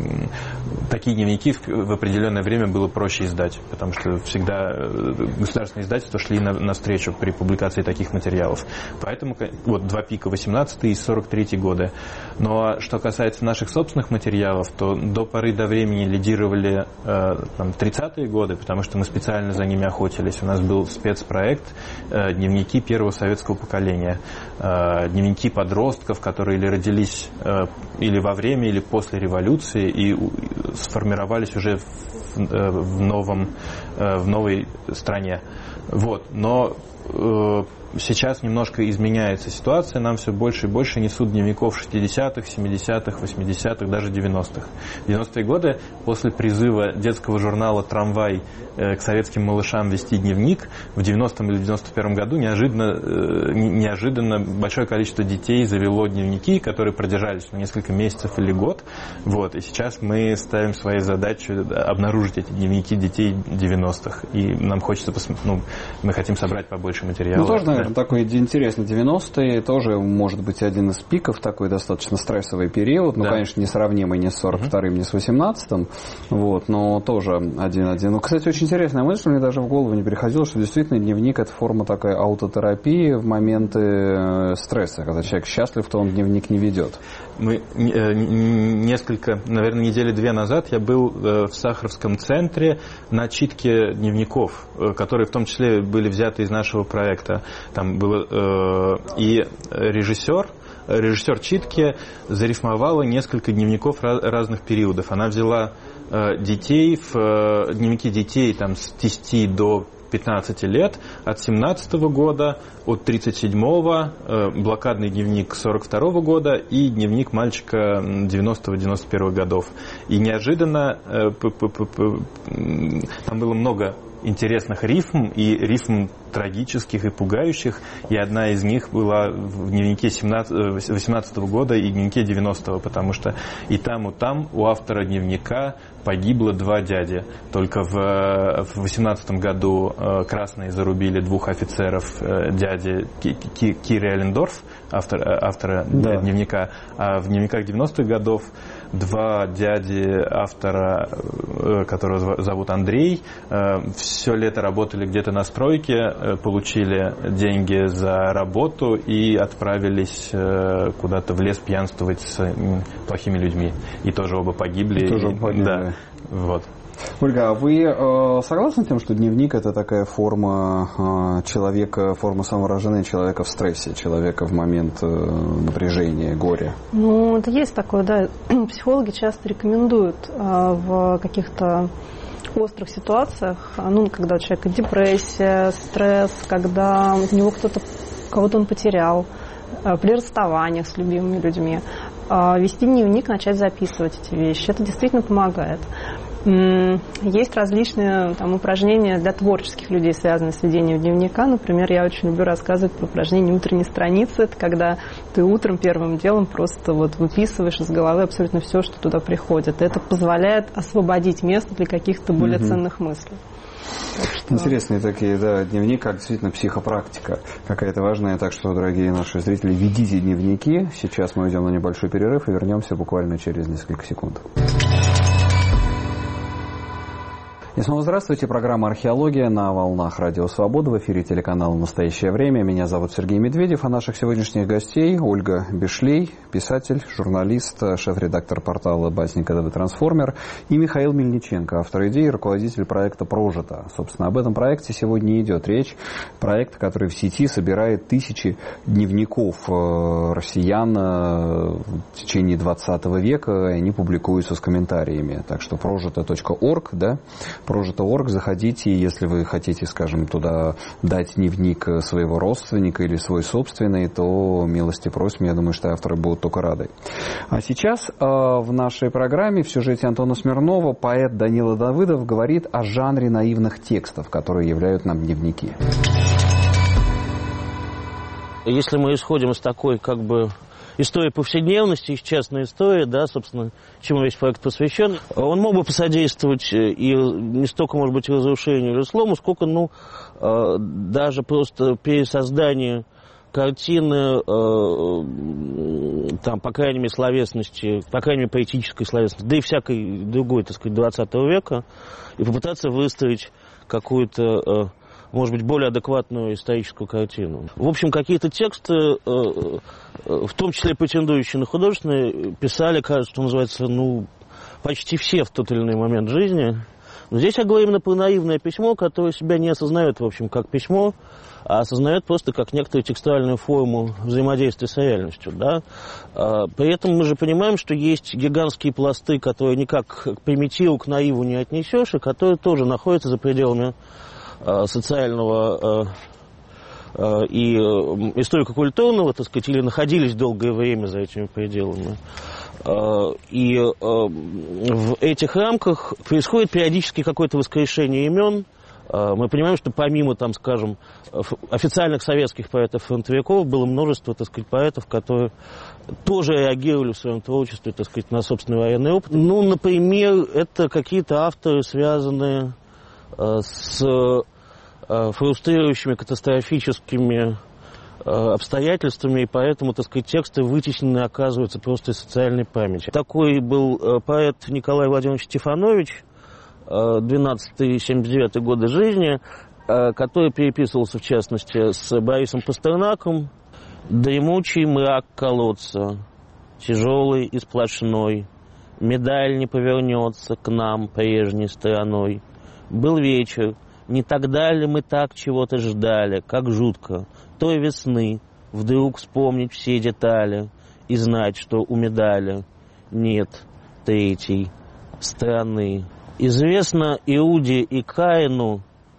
[SPEAKER 4] такие дневники в определенное время было проще издать, потому что всегда государственные издательства шли навстречу при публикации таких материалов. Поэтому вот два пика, восемнадцатый и сорок третий годы. Но что касается наших собственных материалов, то до поры до времени лидировали там, тридцатые годы, потому что мы специально за ними охотились. У нас был спецпроект «Дневники первого советского поколения». Дневники подростков, которые или родились э, или во время, или после революции и у, сформировались уже в, э, в, новом, э, в новой стране. Вот. Но э, сейчас немножко изменяется ситуация, нам все больше и больше несут дневников шестидесятых, семидесятых, восьмидесятых, даже девяностых. В девяностые годы, после призыва детского журнала «Трамвай» к советским малышам вести дневник, в девяностом или девяносто первом году неожиданно, неожиданно большое количество детей завело дневники, которые продержались на несколько месяцев или год. Вот. И сейчас мы ставим своей задачей обнаружить эти дневники детей девяностых. И нам хочется, ну, мы хотим собрать побольше материала.
[SPEAKER 1] Ну, тоже, наверное, такой интересный девяностые, тоже может быть один из пиков, такой достаточно стрессовый период. Ну, да. Конечно, несравнимый ни с сорок вторым, ни с восемнадцатым. Вот, но тоже один-один. Ну, кстати, очень интересная мысль, мне даже в голову не приходило, что действительно дневник — это форма такой аутотерапии в моменты стресса. Когда человек счастлив, то он дневник не ведет.
[SPEAKER 4] Мы несколько, наверное, недели две назад я был в Сахаровском центре на читке дневников, которые в том числе были взяты из нашего проекта. Там было и режиссер, режиссер читки зарифмовала несколько дневников разных периодов. Она взяла детей, в дневники детей там, с десяти до пятнадцати лет, от семнадцатого года, от тридцать седьмого блокадный дневник сорок второго года и дневник мальчика девяностого девяносто первого годов. И неожиданно там было много интересных рифм, и рифм трагических и пугающих, и одна из них была в дневнике восемнадцатого года и дневнике девяностого, потому что и там, и там у автора дневника погибло два дяди. Только в восемнадцатом году красные зарубили двух офицеров, дяди Кири Эллендорф, автор, автора да. дневника, а в дневниках девяностых годов два дяди автора, которого зовут Андрей, все лето работали где-то на стройке, получили деньги за работу и отправились куда-то в лес пьянствовать с плохими людьми. И тоже оба погибли.
[SPEAKER 1] И тоже погибли.
[SPEAKER 4] Да, вот.
[SPEAKER 1] Ольга, а вы э, согласны с тем, что дневник – это такая форма э, человека, форма самовыражения человека в стрессе, человека в момент э, напряжения, горя?
[SPEAKER 3] Ну, это есть такое, да. Психологи часто рекомендуют э, в каких-то острых ситуациях, ну, когда у человека депрессия, стресс, когда у него кто-то, кого-то он потерял, э, при расставаниях с любимыми людьми, э, вести дневник, начать записывать эти вещи. Это действительно помогает. Есть различные там, упражнения для творческих людей, связанные с ведением дневника. Например, я очень люблю рассказывать про упражнение утренней страницы. Это когда ты утром первым делом просто вот выписываешь из головы абсолютно все, что туда приходит. Это позволяет освободить место для каких-то более mm-hmm. ценных мыслей. Что...
[SPEAKER 1] Интересные такие, да, дневник, как действительно психопрактика какая-то важная. Так что, дорогие наши зрители, ведите дневники. Сейчас мы уйдем на небольшой перерыв и вернемся буквально через несколько секунд. И снова здравствуйте. Программа «Археология» на волнах Радио Свобода. В эфире телеканала «Настоящее время». Меня зовут Сергей Медведев. А наших сегодняшних гостей Ольга Бишлей, писатель, журналист, шеф-редактор портала «Басенька ДВ Трансформер», и Михаил Мельниченко, автор идеи и руководитель проекта «Прожито». Собственно, об этом проекте сегодня идет речь. Проект, который в сети собирает тысячи дневников россиян в течение двадцатого века, и они публикуются с комментариями. Так что прожито точка орг, да, прожито точка орг, заходите, если вы хотите, скажем, туда дать дневник своего родственника или свой собственный, то милости просим, я думаю, что авторы будут только рады. А сейчас э, в нашей программе в сюжете Антона Смирнова поэт Данила Давыдов говорит о жанре наивных текстов, которые являют нам дневники.
[SPEAKER 6] Если мы исходим из такой, как бы, история повседневности, их частная история, да, собственно, чему весь проект посвящен, он мог бы посодействовать и не столько, может быть, разрушению или слому, сколько, ну, даже просто пересозданию картины, там, по крайней мере, словесности, по крайней мере, поэтической словесности, да и всякой другой, так сказать, двадцатого века, и попытаться выстроить какую-то, может быть, более адекватную историческую картину. В общем, какие-то тексты, в том числе претендующие на художественные, писали, кажется, что называется, ну, почти все в тот или иной момент жизни. Но здесь я говорю именно про наивное письмо, которое себя не осознает, в общем, как письмо, а осознает просто как некоторую текстуальную форму взаимодействия с реальностью. Да? При этом мы же понимаем, что есть гигантские пласты, которые никак к примитиву, к наиву не отнесешь, и которые тоже находятся за пределами социального и историко-культурного, так сказать, или находились долгое время за этими пределами. И в этих рамках происходит периодически какое-то воскрешение имен. Мы понимаем, что помимо, там, скажем, официальных советских поэтов-фронтовиков было множество, так сказать, поэтов, которые тоже реагировали в своем творчестве, так сказать, на собственный военный опыт. Ну, например, это какие-то авторы, связанные с фрустрирующими катастрофическими обстоятельствами, и поэтому, так сказать, тексты вытеснены оказываются просто из социальной памяти. Такой был поэт Николай Владимирович Стефанович, двенадцатый-семьдесят девятый годы жизни, который переписывался, в частности, с Борисом Пастернаком. «Дремучий мрак колодца, тяжелый и сплошной, медаль не повернется к нам прежней стороной. Был вечер, не тогда ли мы так чего-то ждали, как жутко, той весны, вдруг вспомнить все детали и знать, что у медали нет третьей стороны. Известно Иуде и Каину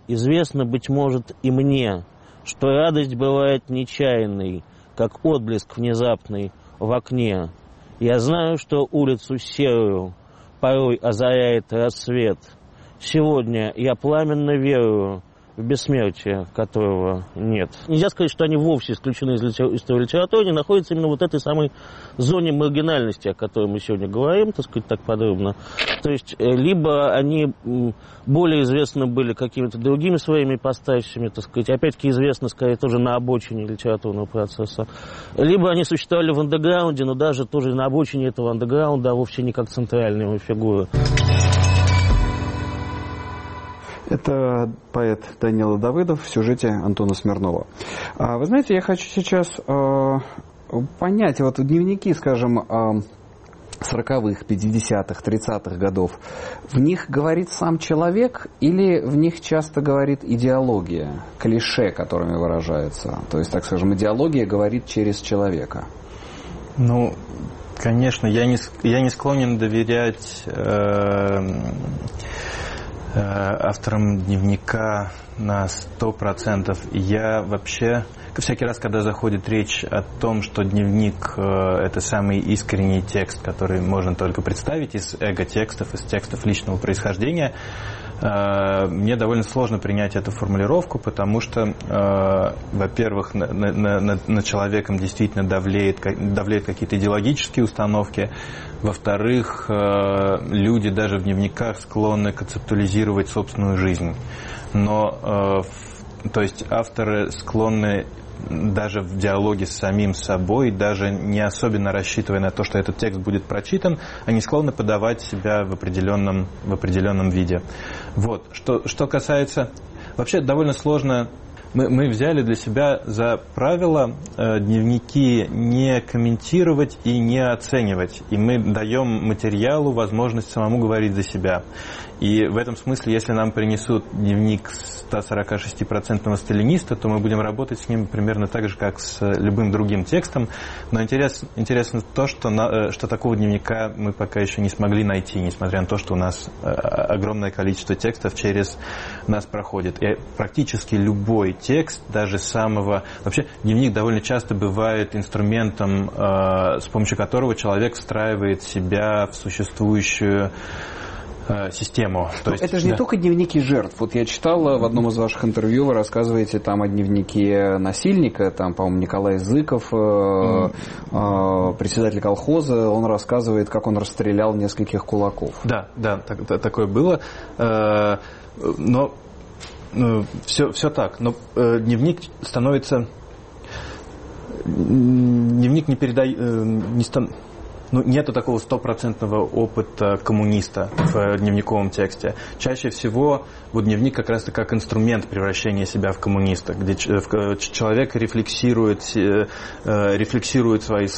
[SPEAKER 6] известно, быть может, и мне, что радость бывает нечаянной, как отблеск внезапный в окне. Я знаю, что улицу серую порой озаряет рассвет. Сегодня я пламенно верую в бессмертие, которого нет. Нельзя сказать, что они вовсе исключены из истории литературы, они находятся именно в вот этой самой зоне маргинальности, о которой мы сегодня говорим, так сказать, так подробно. То есть, либо они более известны были какими-то другими своими ипостасями, так сказать, опять-таки известны, скорее, тоже на обочине литературного процесса, либо они существовали в андеграунде, но даже тоже на обочине этого андеграунда, а вовсе не как центральные фигуры.
[SPEAKER 1] Это поэт Данила Давыдов в сюжете Антона Смирнова. Вы знаете, я хочу сейчас э, понять, вот дневники, скажем, э, сороковых, пятидесятых, тридцатых годов, в них говорит сам человек или в них часто говорит идеология, клише, которыми выражается? То есть, так скажем, идеология говорит через человека.
[SPEAKER 4] Ну, конечно, я не, я не склонен доверять... Э, автором дневника на сто процентов. Я вообще, всякий раз, когда заходит речь о том, что дневник – это самый искренний текст, который можно только представить из эго-текстов, из текстов личного происхождения, мне довольно сложно принять эту формулировку, потому что, во-первых, на, на, на, на человеком действительно давлеет, давлеет какие-то идеологические установки. Во-вторых, люди даже в дневниках склонны концептуализировать собственную жизнь. Но, то есть, авторы склонны даже в диалоге с самим собой, даже не особенно рассчитывая на то, что этот текст будет прочитан, они склонны подавать себя в определенном, в определенном виде. Вот. Что, что касается... Вообще довольно сложно... Мы, мы взяли для себя за правило э, дневники не комментировать и не оценивать. И мы даем материалу возможность самому говорить за себя. И в этом смысле, если нам принесут дневник ста сорока шести процентного сталиниста, то мы будем работать с ним примерно так же, как с любым другим текстом. Но интерес, интересно то, что, на, что такого дневника мы пока еще не смогли найти, несмотря на то, что у нас огромное количество текстов через нас проходит. И практически любой текст, даже самого... Вообще, дневник довольно часто бывает инструментом, с помощью которого человек встраивает себя в существующую систему. То есть,
[SPEAKER 1] это же не да. только дневники жертв. Вот я читал в одном из ваших интервью, вы рассказываете там о дневнике насильника, там, по-моему, Николай Зыков, mm. э, э, председатель колхоза, он рассказывает, как он расстрелял нескольких кулаков.
[SPEAKER 4] Да, да, так, так, такое было. Э, но э, все, все так. Но э, дневник становится... Дневник не передает... Э, не стан... Ну, нету такого стопроцентного опыта коммуниста в дневниковом тексте. Чаще всего вот дневник как раз как инструмент превращения себя в коммуниста, где человек рефлексирует, рефлексирует свои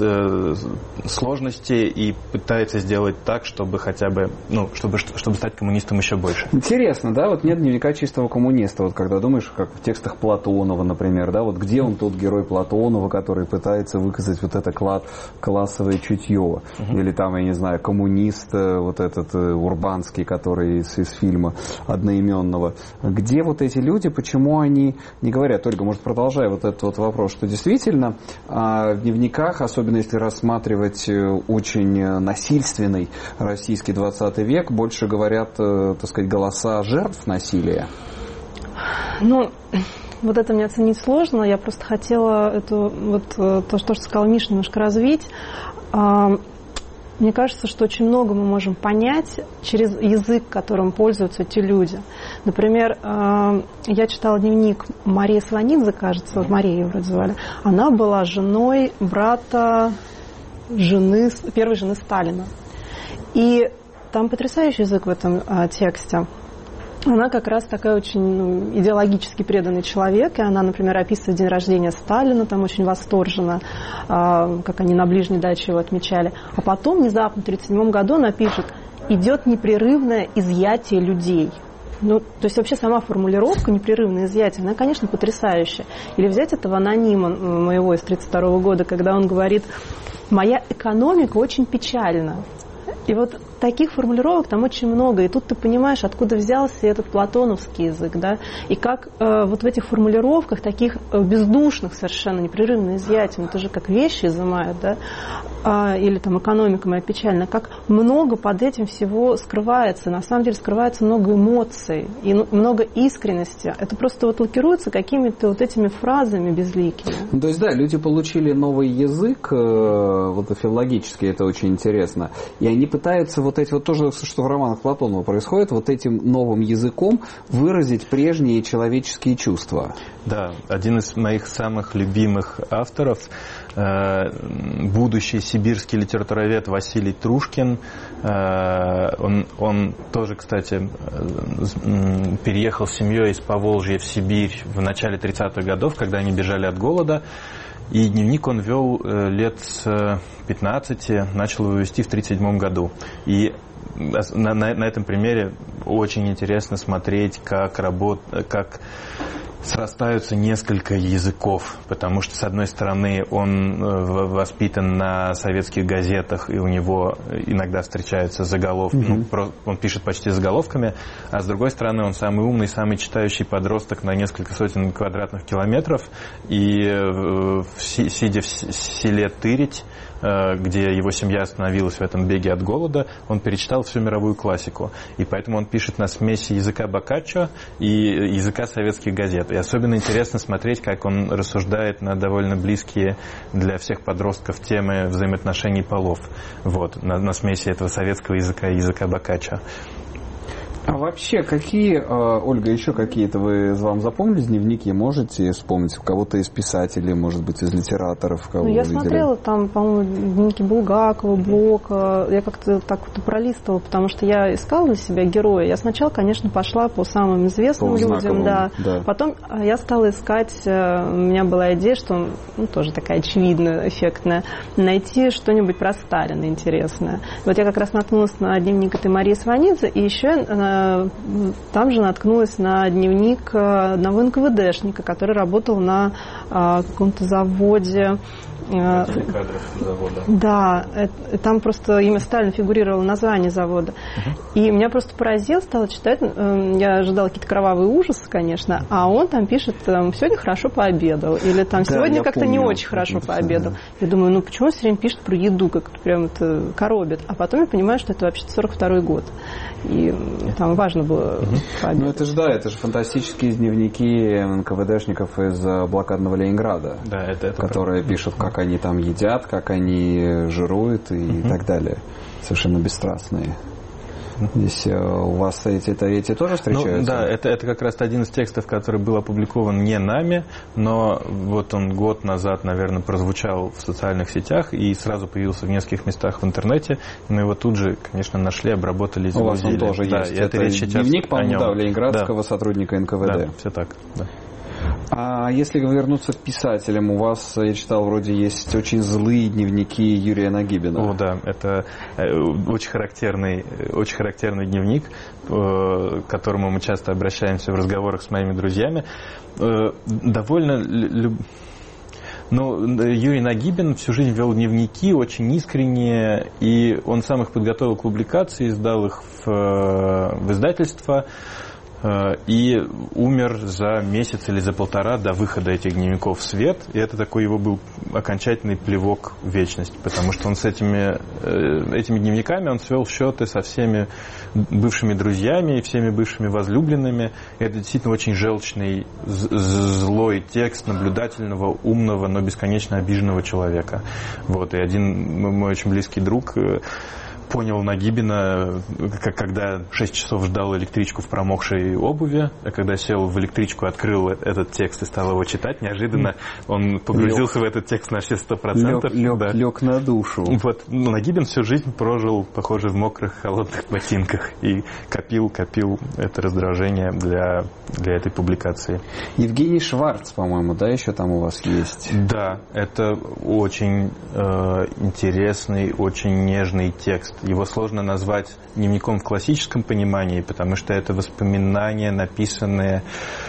[SPEAKER 4] сложности и пытается сделать так, чтобы хотя бы, ну, чтобы, чтобы стать коммунистом еще больше.
[SPEAKER 1] Интересно, да? Вот нет дневника чистого коммуниста. Вот когда думаешь, как в текстах Платонова, например, да, вот где он тот герой Платонова, который пытается выказать вот это классовое чувство, Uh-huh. Или там, я не знаю, коммунист, вот этот Урбанский, который из, из фильма одноименного. Где вот эти люди, почему они не говорят? Ольга, может, продолжая вот этот вот вопрос, что действительно в дневниках, особенно если рассматривать очень насильственный российский двадцатый век, больше говорят, так сказать, голоса жертв насилия?
[SPEAKER 3] Ну... Вот это мне оценить сложно. Я просто хотела эту, вот, то, что сказал Миша, немножко развить. Мне кажется, что очень много мы можем понять через язык, которым пользуются эти люди. Например, я читала дневник Марии Сванидзе, кажется, Мария ее вроде звали. Она была женой брата жены, первой жены Сталина. И там потрясающий язык в этом тексте. Она как раз такая очень ну, идеологически преданный человек, и она, например, описывает день рождения Сталина, там очень восторженно, э, как они на ближней даче его отмечали. А потом, внезапно, в тридцать седьмом году она пишет: идет непрерывное изъятие людей. Ну, то есть вообще сама формулировка «непрерывное изъятие», она, конечно, потрясающая. Или взять этого анонима моего из тридцать второго года, когда он говорит: «Моя экономика очень печальна». И вот таких формулировок там очень много, и тут ты понимаешь, откуда взялся этот платоновский язык, да, и как э, вот в этих формулировках, таких э, бездушных совершенно, непрерывно изъятием, тоже как вещи изымают, да, э, или там экономика моя печальная, как много под этим всего скрывается, на самом деле скрывается много эмоций и много искренности, это просто вот лакируется какими-то вот этими фразами безликими.
[SPEAKER 1] Ну, то есть, да, люди получили новый язык, э, вот филологически это очень интересно, и они пытаются вот эти, вот тоже, что в романах Платонова происходит, вот этим новым языком выразить прежние человеческие чувства.
[SPEAKER 4] Да, один из моих самых любимых авторов, э, будущий сибирский литературовед Василий Трушкин, э, он, он тоже, кстати, э, переехал с семьей из Поволжья в Сибирь в начале тридцатых годов, когда они бежали от голода. И дневник он вел лет с пятнадцати, начал его вести в тридцать седьмом году. И на, на, на этом примере очень интересно смотреть, как, работ, как срастаются несколько языков, потому что, с одной стороны, он воспитан на советских газетах, и у него иногда встречаются заголовки, mm-hmm. ну, он пишет почти заголовками, а с другой стороны, он самый умный, самый читающий подросток на несколько сотен квадратных километров, и сидя в селе Тырить, где его семья остановилась в этом беге от голода, он перечитал всю мировую классику. И поэтому он пишет на смеси языка Боккаччо и языка советских газет. И особенно интересно смотреть, как он рассуждает на довольно близкие для всех подростков темы взаимоотношений полов. Вот, на, на смеси этого советского языка и языка Боккаччо.
[SPEAKER 1] А вообще, какие, Ольга, еще какие-то вы вам запомнили дневники? Можете вспомнить кого-то из писателей, может быть, из литераторов? Кого
[SPEAKER 3] ну, я
[SPEAKER 1] видели?
[SPEAKER 3] смотрела там, по-моему, дневники Булгакова, Блока. Я как-то так вот пролистывала, потому что я искала для себя героя. Я сначала, конечно, пошла по самым известным
[SPEAKER 1] по
[SPEAKER 3] людям, да.
[SPEAKER 1] да.
[SPEAKER 3] Потом я стала искать, у меня была идея, что, ну, тоже такая очевидная, эффектная, найти что-нибудь про Сталина интересное. Вот я как раз наткнулась на дневник этой Марии Сванидзе, и еще там же наткнулась на дневник одного эн ка вэ дэшника, который работал на а, каком-то заводе.
[SPEAKER 4] Кадров завода.
[SPEAKER 3] Да, это, там просто имя Сталина фигурировало, название завода. Uh-huh. И меня просто поразило, стала читать. Я ожидала какие-то кровавые ужасы, конечно, а он там пишет, сегодня хорошо пообедал, или там
[SPEAKER 1] да,
[SPEAKER 3] сегодня как-то
[SPEAKER 1] помню.
[SPEAKER 3] не очень хорошо пообедал. Я думаю, ну почему он все время пишет про еду, как-то прям это коробит. А потом я понимаю, что это вообще сорок второй год. И там важно было uh-huh. пообедать.
[SPEAKER 1] Ну это же, да, это же фантастические дневники эн ка вэ дэшников из блокадного Ленинграда,
[SPEAKER 4] да, это, это
[SPEAKER 1] которые правда. Пишут, как они там едят, как они жируют и uh-huh. так далее. Совершенно бесстрастные. Здесь у вас эти, эти тоже встречаются?
[SPEAKER 4] Ну, да, это, это как раз один из текстов, который был опубликован не нами, но вот он год назад, наверное, прозвучал в социальных сетях и сразу появился в нескольких местах в интернете. Мы его тут же, конечно, нашли, обработали,
[SPEAKER 1] изучили. У вас он тоже
[SPEAKER 4] да,
[SPEAKER 1] есть.
[SPEAKER 4] Это,
[SPEAKER 1] это
[SPEAKER 4] речь
[SPEAKER 1] дневник, по-моему, да, ленинградского да. сотрудника эн ка вэ дэ.
[SPEAKER 4] Да, все так, да.
[SPEAKER 1] А если вернуться к писателям, у вас, я читал, вроде есть очень злые дневники Юрия Нагибина.
[SPEAKER 4] О, да, это очень характерный, очень характерный дневник, к которому мы часто обращаемся в разговорах с моими друзьями. Довольно... Но Юрий Нагибин всю жизнь вел дневники, очень искренние, и он сам их подготовил к публикации, издал их в, в издательство, и умер за месяц или за полтора до выхода этих дневников в свет. И это такой его был окончательный плевок в вечность, потому что он с этими, этими дневниками он свел счеты со всеми бывшими друзьями и всеми бывшими возлюбленными. И это действительно очень желчный, злой текст наблюдательного, умного, но бесконечно обиженного человека. Вот. И один мой очень близкий друг понял Нагибина, когда шесть часов ждал электричку в промокшей обуви, а когда сел в электричку, открыл этот текст и стал его читать, неожиданно он погрузился лег. в этот текст на все сто процентов.
[SPEAKER 1] Лег,
[SPEAKER 4] да.
[SPEAKER 1] лег на душу.
[SPEAKER 4] Вот. Ну, Нагибин всю жизнь прожил, похоже, в мокрых, холодных ботинках и копил, копил это раздражение для, для этой публикации.
[SPEAKER 1] Евгений Шварц, по-моему, да, еще там у вас есть?
[SPEAKER 4] Да, это очень э, интересный, очень нежный текст. Его сложно назвать дневником в классическом понимании, потому что это воспоминания, написанные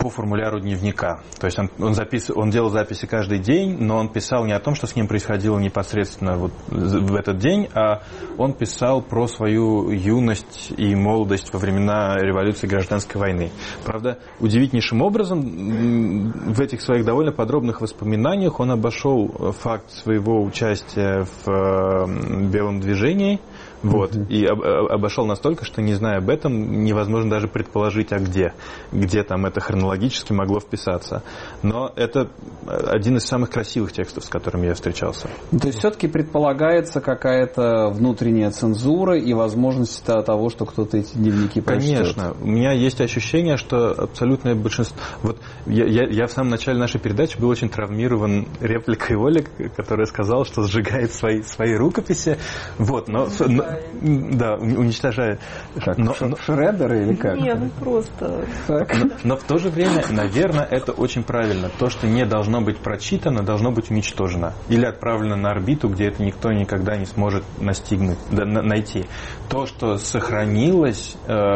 [SPEAKER 4] по формуляру дневника. То есть он, он, запис, он делал записи каждый день, но он писал не о том, что с ним происходило непосредственно вот в этот день, а он писал про свою юность и молодость во времена революции и гражданской войны. Правда, удивительнейшим образом в этих своих довольно подробных воспоминаниях он обошел факт своего участия в белом движении. Вот, uh-huh. и об, обошел настолько, что, не зная об этом, невозможно даже предположить, а где, где там это хронологически могло вписаться. Но это один из самых красивых текстов, с которыми я встречался.
[SPEAKER 1] То есть все-таки предполагается какая-то внутренняя цензура и возможность того, что кто-то эти дневники прочтет?
[SPEAKER 4] Конечно. У меня есть ощущение, что абсолютное большинство... Вот я, я, я в самом начале нашей передачи был очень травмирован репликой Оли, которая сказала, что сжигает свои, свои рукописи. Вот, но... но да, уничтожая.
[SPEAKER 1] Как, но, ш- шредеры или как?
[SPEAKER 3] Нет, ну просто...
[SPEAKER 4] Но, но в то же время, наверное, это очень правильно. То, что не должно быть прочитано, должно быть уничтожено. Или отправлено на орбиту, где это никто никогда не сможет настигнуть, да, на, найти. То, что сохранилось,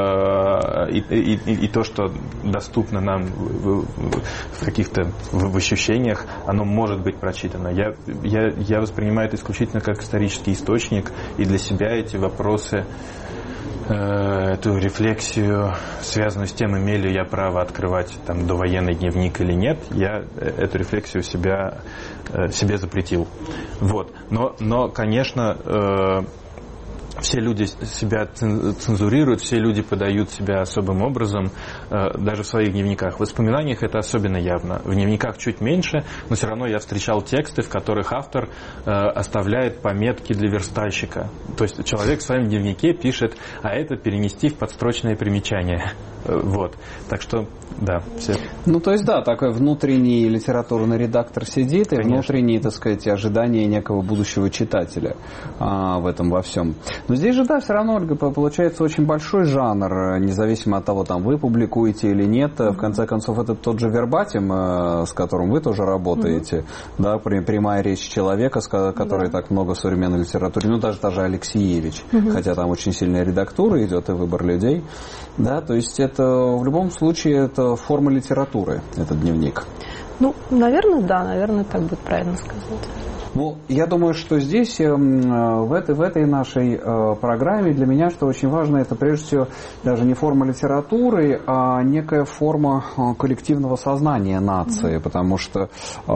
[SPEAKER 4] э, и, и, и, и то, что доступно нам в, в, в каких-то в, в ощущениях, оно может быть прочитано. Я, я, я воспринимаю это исключительно как исторический источник, и для себя эти вопросы, э, эту рефлексию, связанную с тем, имею ли я право открывать там довоенный дневник или нет, я эту рефлексию себя, э, себе запретил. Вот. Но, но конечно, э, все люди себя цензурируют, все люди подают себя особым образом, даже в своих дневниках. В воспоминаниях это особенно явно. В дневниках чуть меньше, но все равно я встречал тексты, в которых автор оставляет пометки для верстальщика. То есть человек в своем дневнике пишет, а это перенести в подстрочное примечание. Вот. Так что, да. Все.
[SPEAKER 1] Ну, то есть, да, такой внутренний литературный редактор сидит, и Конечно. внутренние, так сказать, ожидания некого будущего читателя а, в этом во всем. Но здесь же, да, все равно, Ольга, получается очень большой жанр, независимо от того, там, вы публикуете или нет. В конце концов, это тот же вербатим, с которым вы тоже работаете, mm-hmm. да, прямая речь человека, который mm-hmm. так много в современной литературе, ну, даже та же Алексеевич, mm-hmm. хотя там очень сильная редактура идет и выбор людей, да, то есть это в любом случае это форма литературы, этот дневник.
[SPEAKER 3] Ну, наверное, да, наверное, так будет правильно сказать.
[SPEAKER 1] Ну, я думаю, что здесь, в этой, в этой нашей программе для меня, что очень важно, это прежде всего даже не форма литературы, а некая форма коллективного сознания нации. Mm-hmm. Потому что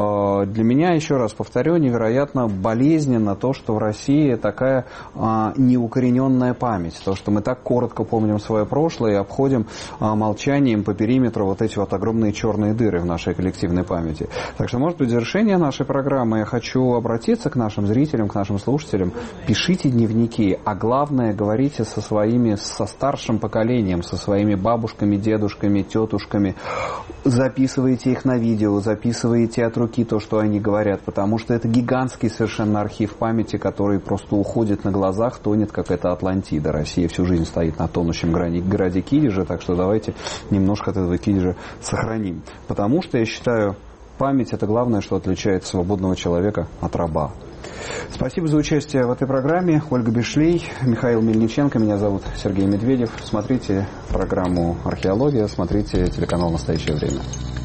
[SPEAKER 1] для меня, еще раз повторю, невероятно болезненно то, что в России такая неукорененная память. То, что мы так коротко помним свое прошлое и обходим молчанием по периметру вот эти вот огромные черные дыры в нашей коллективной памяти. Так что, может быть, в завершение нашей программы я хочу обратиться обратиться к нашим зрителям, к нашим слушателям. Пишите дневники, а главное, говорите со своими, со старшим поколением, со своими бабушками, дедушками, тетушками. Записывайте их на видео, записывайте от руки то, что они говорят, потому что это гигантский совершенно архив памяти, который просто уходит на глазах, тонет, как эта Атлантида. Россия всю жизнь стоит на тонущем граде Кидежа, так что давайте немножко от этого Кидежа сохраним. Потому что, я считаю, память – это главное, что отличает свободного человека от раба. Спасибо за участие в этой программе. Ольга Бишлей, Михаил Мельниченко. Меня зовут Сергей Медведев. Смотрите программу «Археология», смотрите телеканал «Настоящее время».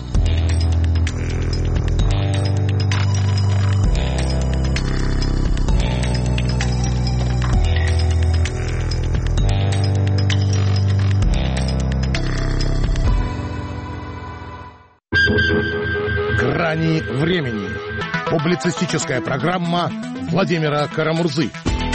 [SPEAKER 7] «Грани времени». Публицистическая программа Владимира Карамурзы.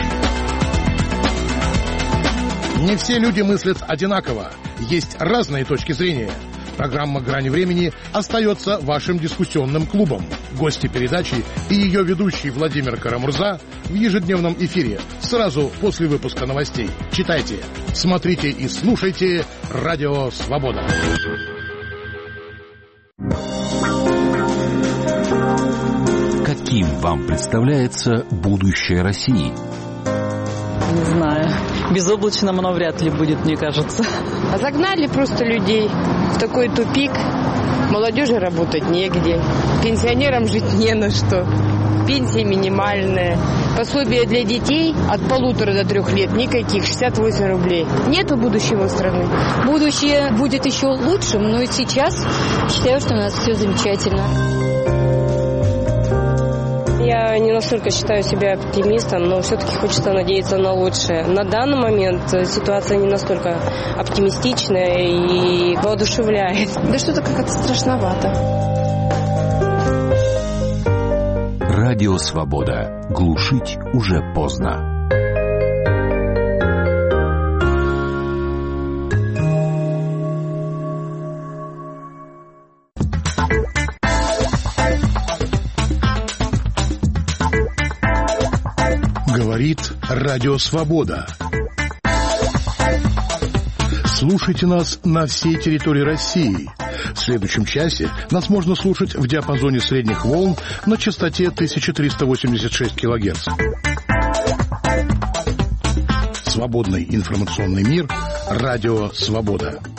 [SPEAKER 7] Не все люди мыслят одинаково. Есть разные точки зрения. Программа «Грани времени» остается вашим дискуссионным клубом. Гости передачи и ее ведущий Владимир Карамурза в ежедневном эфире сразу после выпуска новостей. Читайте, смотрите и слушайте «Радио Свобода».
[SPEAKER 8] Каким вам представляется будущее России?
[SPEAKER 9] Не знаю. Безоблачным оно вряд ли будет, мне кажется.
[SPEAKER 10] А загнали просто людей в такой тупик. Молодежи работать негде. Пенсионерам жить не на что. пенсия минимальная. Пособие для детей от полутора до трех лет никаких, шестьдесят восемь рублей. Нету будущего страны.
[SPEAKER 11] Будущее будет еще лучшим, но сейчас считаю, что у нас все замечательно.
[SPEAKER 12] Я не настолько считаю себя оптимистом, но все-таки хочется надеяться на лучшее. На данный момент ситуация не настолько оптимистичная и воодушевляет.
[SPEAKER 10] Да что-то как-то страшновато.
[SPEAKER 8] Радио «Свобода». Глушить уже поздно.
[SPEAKER 7] Говорит Радио Свобода. Слушайте нас на всей территории России. В следующем часе нас можно слушать в диапазоне средних волн на частоте тысяча триста восемьдесят шесть килогерц. Свободный информационный мир. Радио Свобода.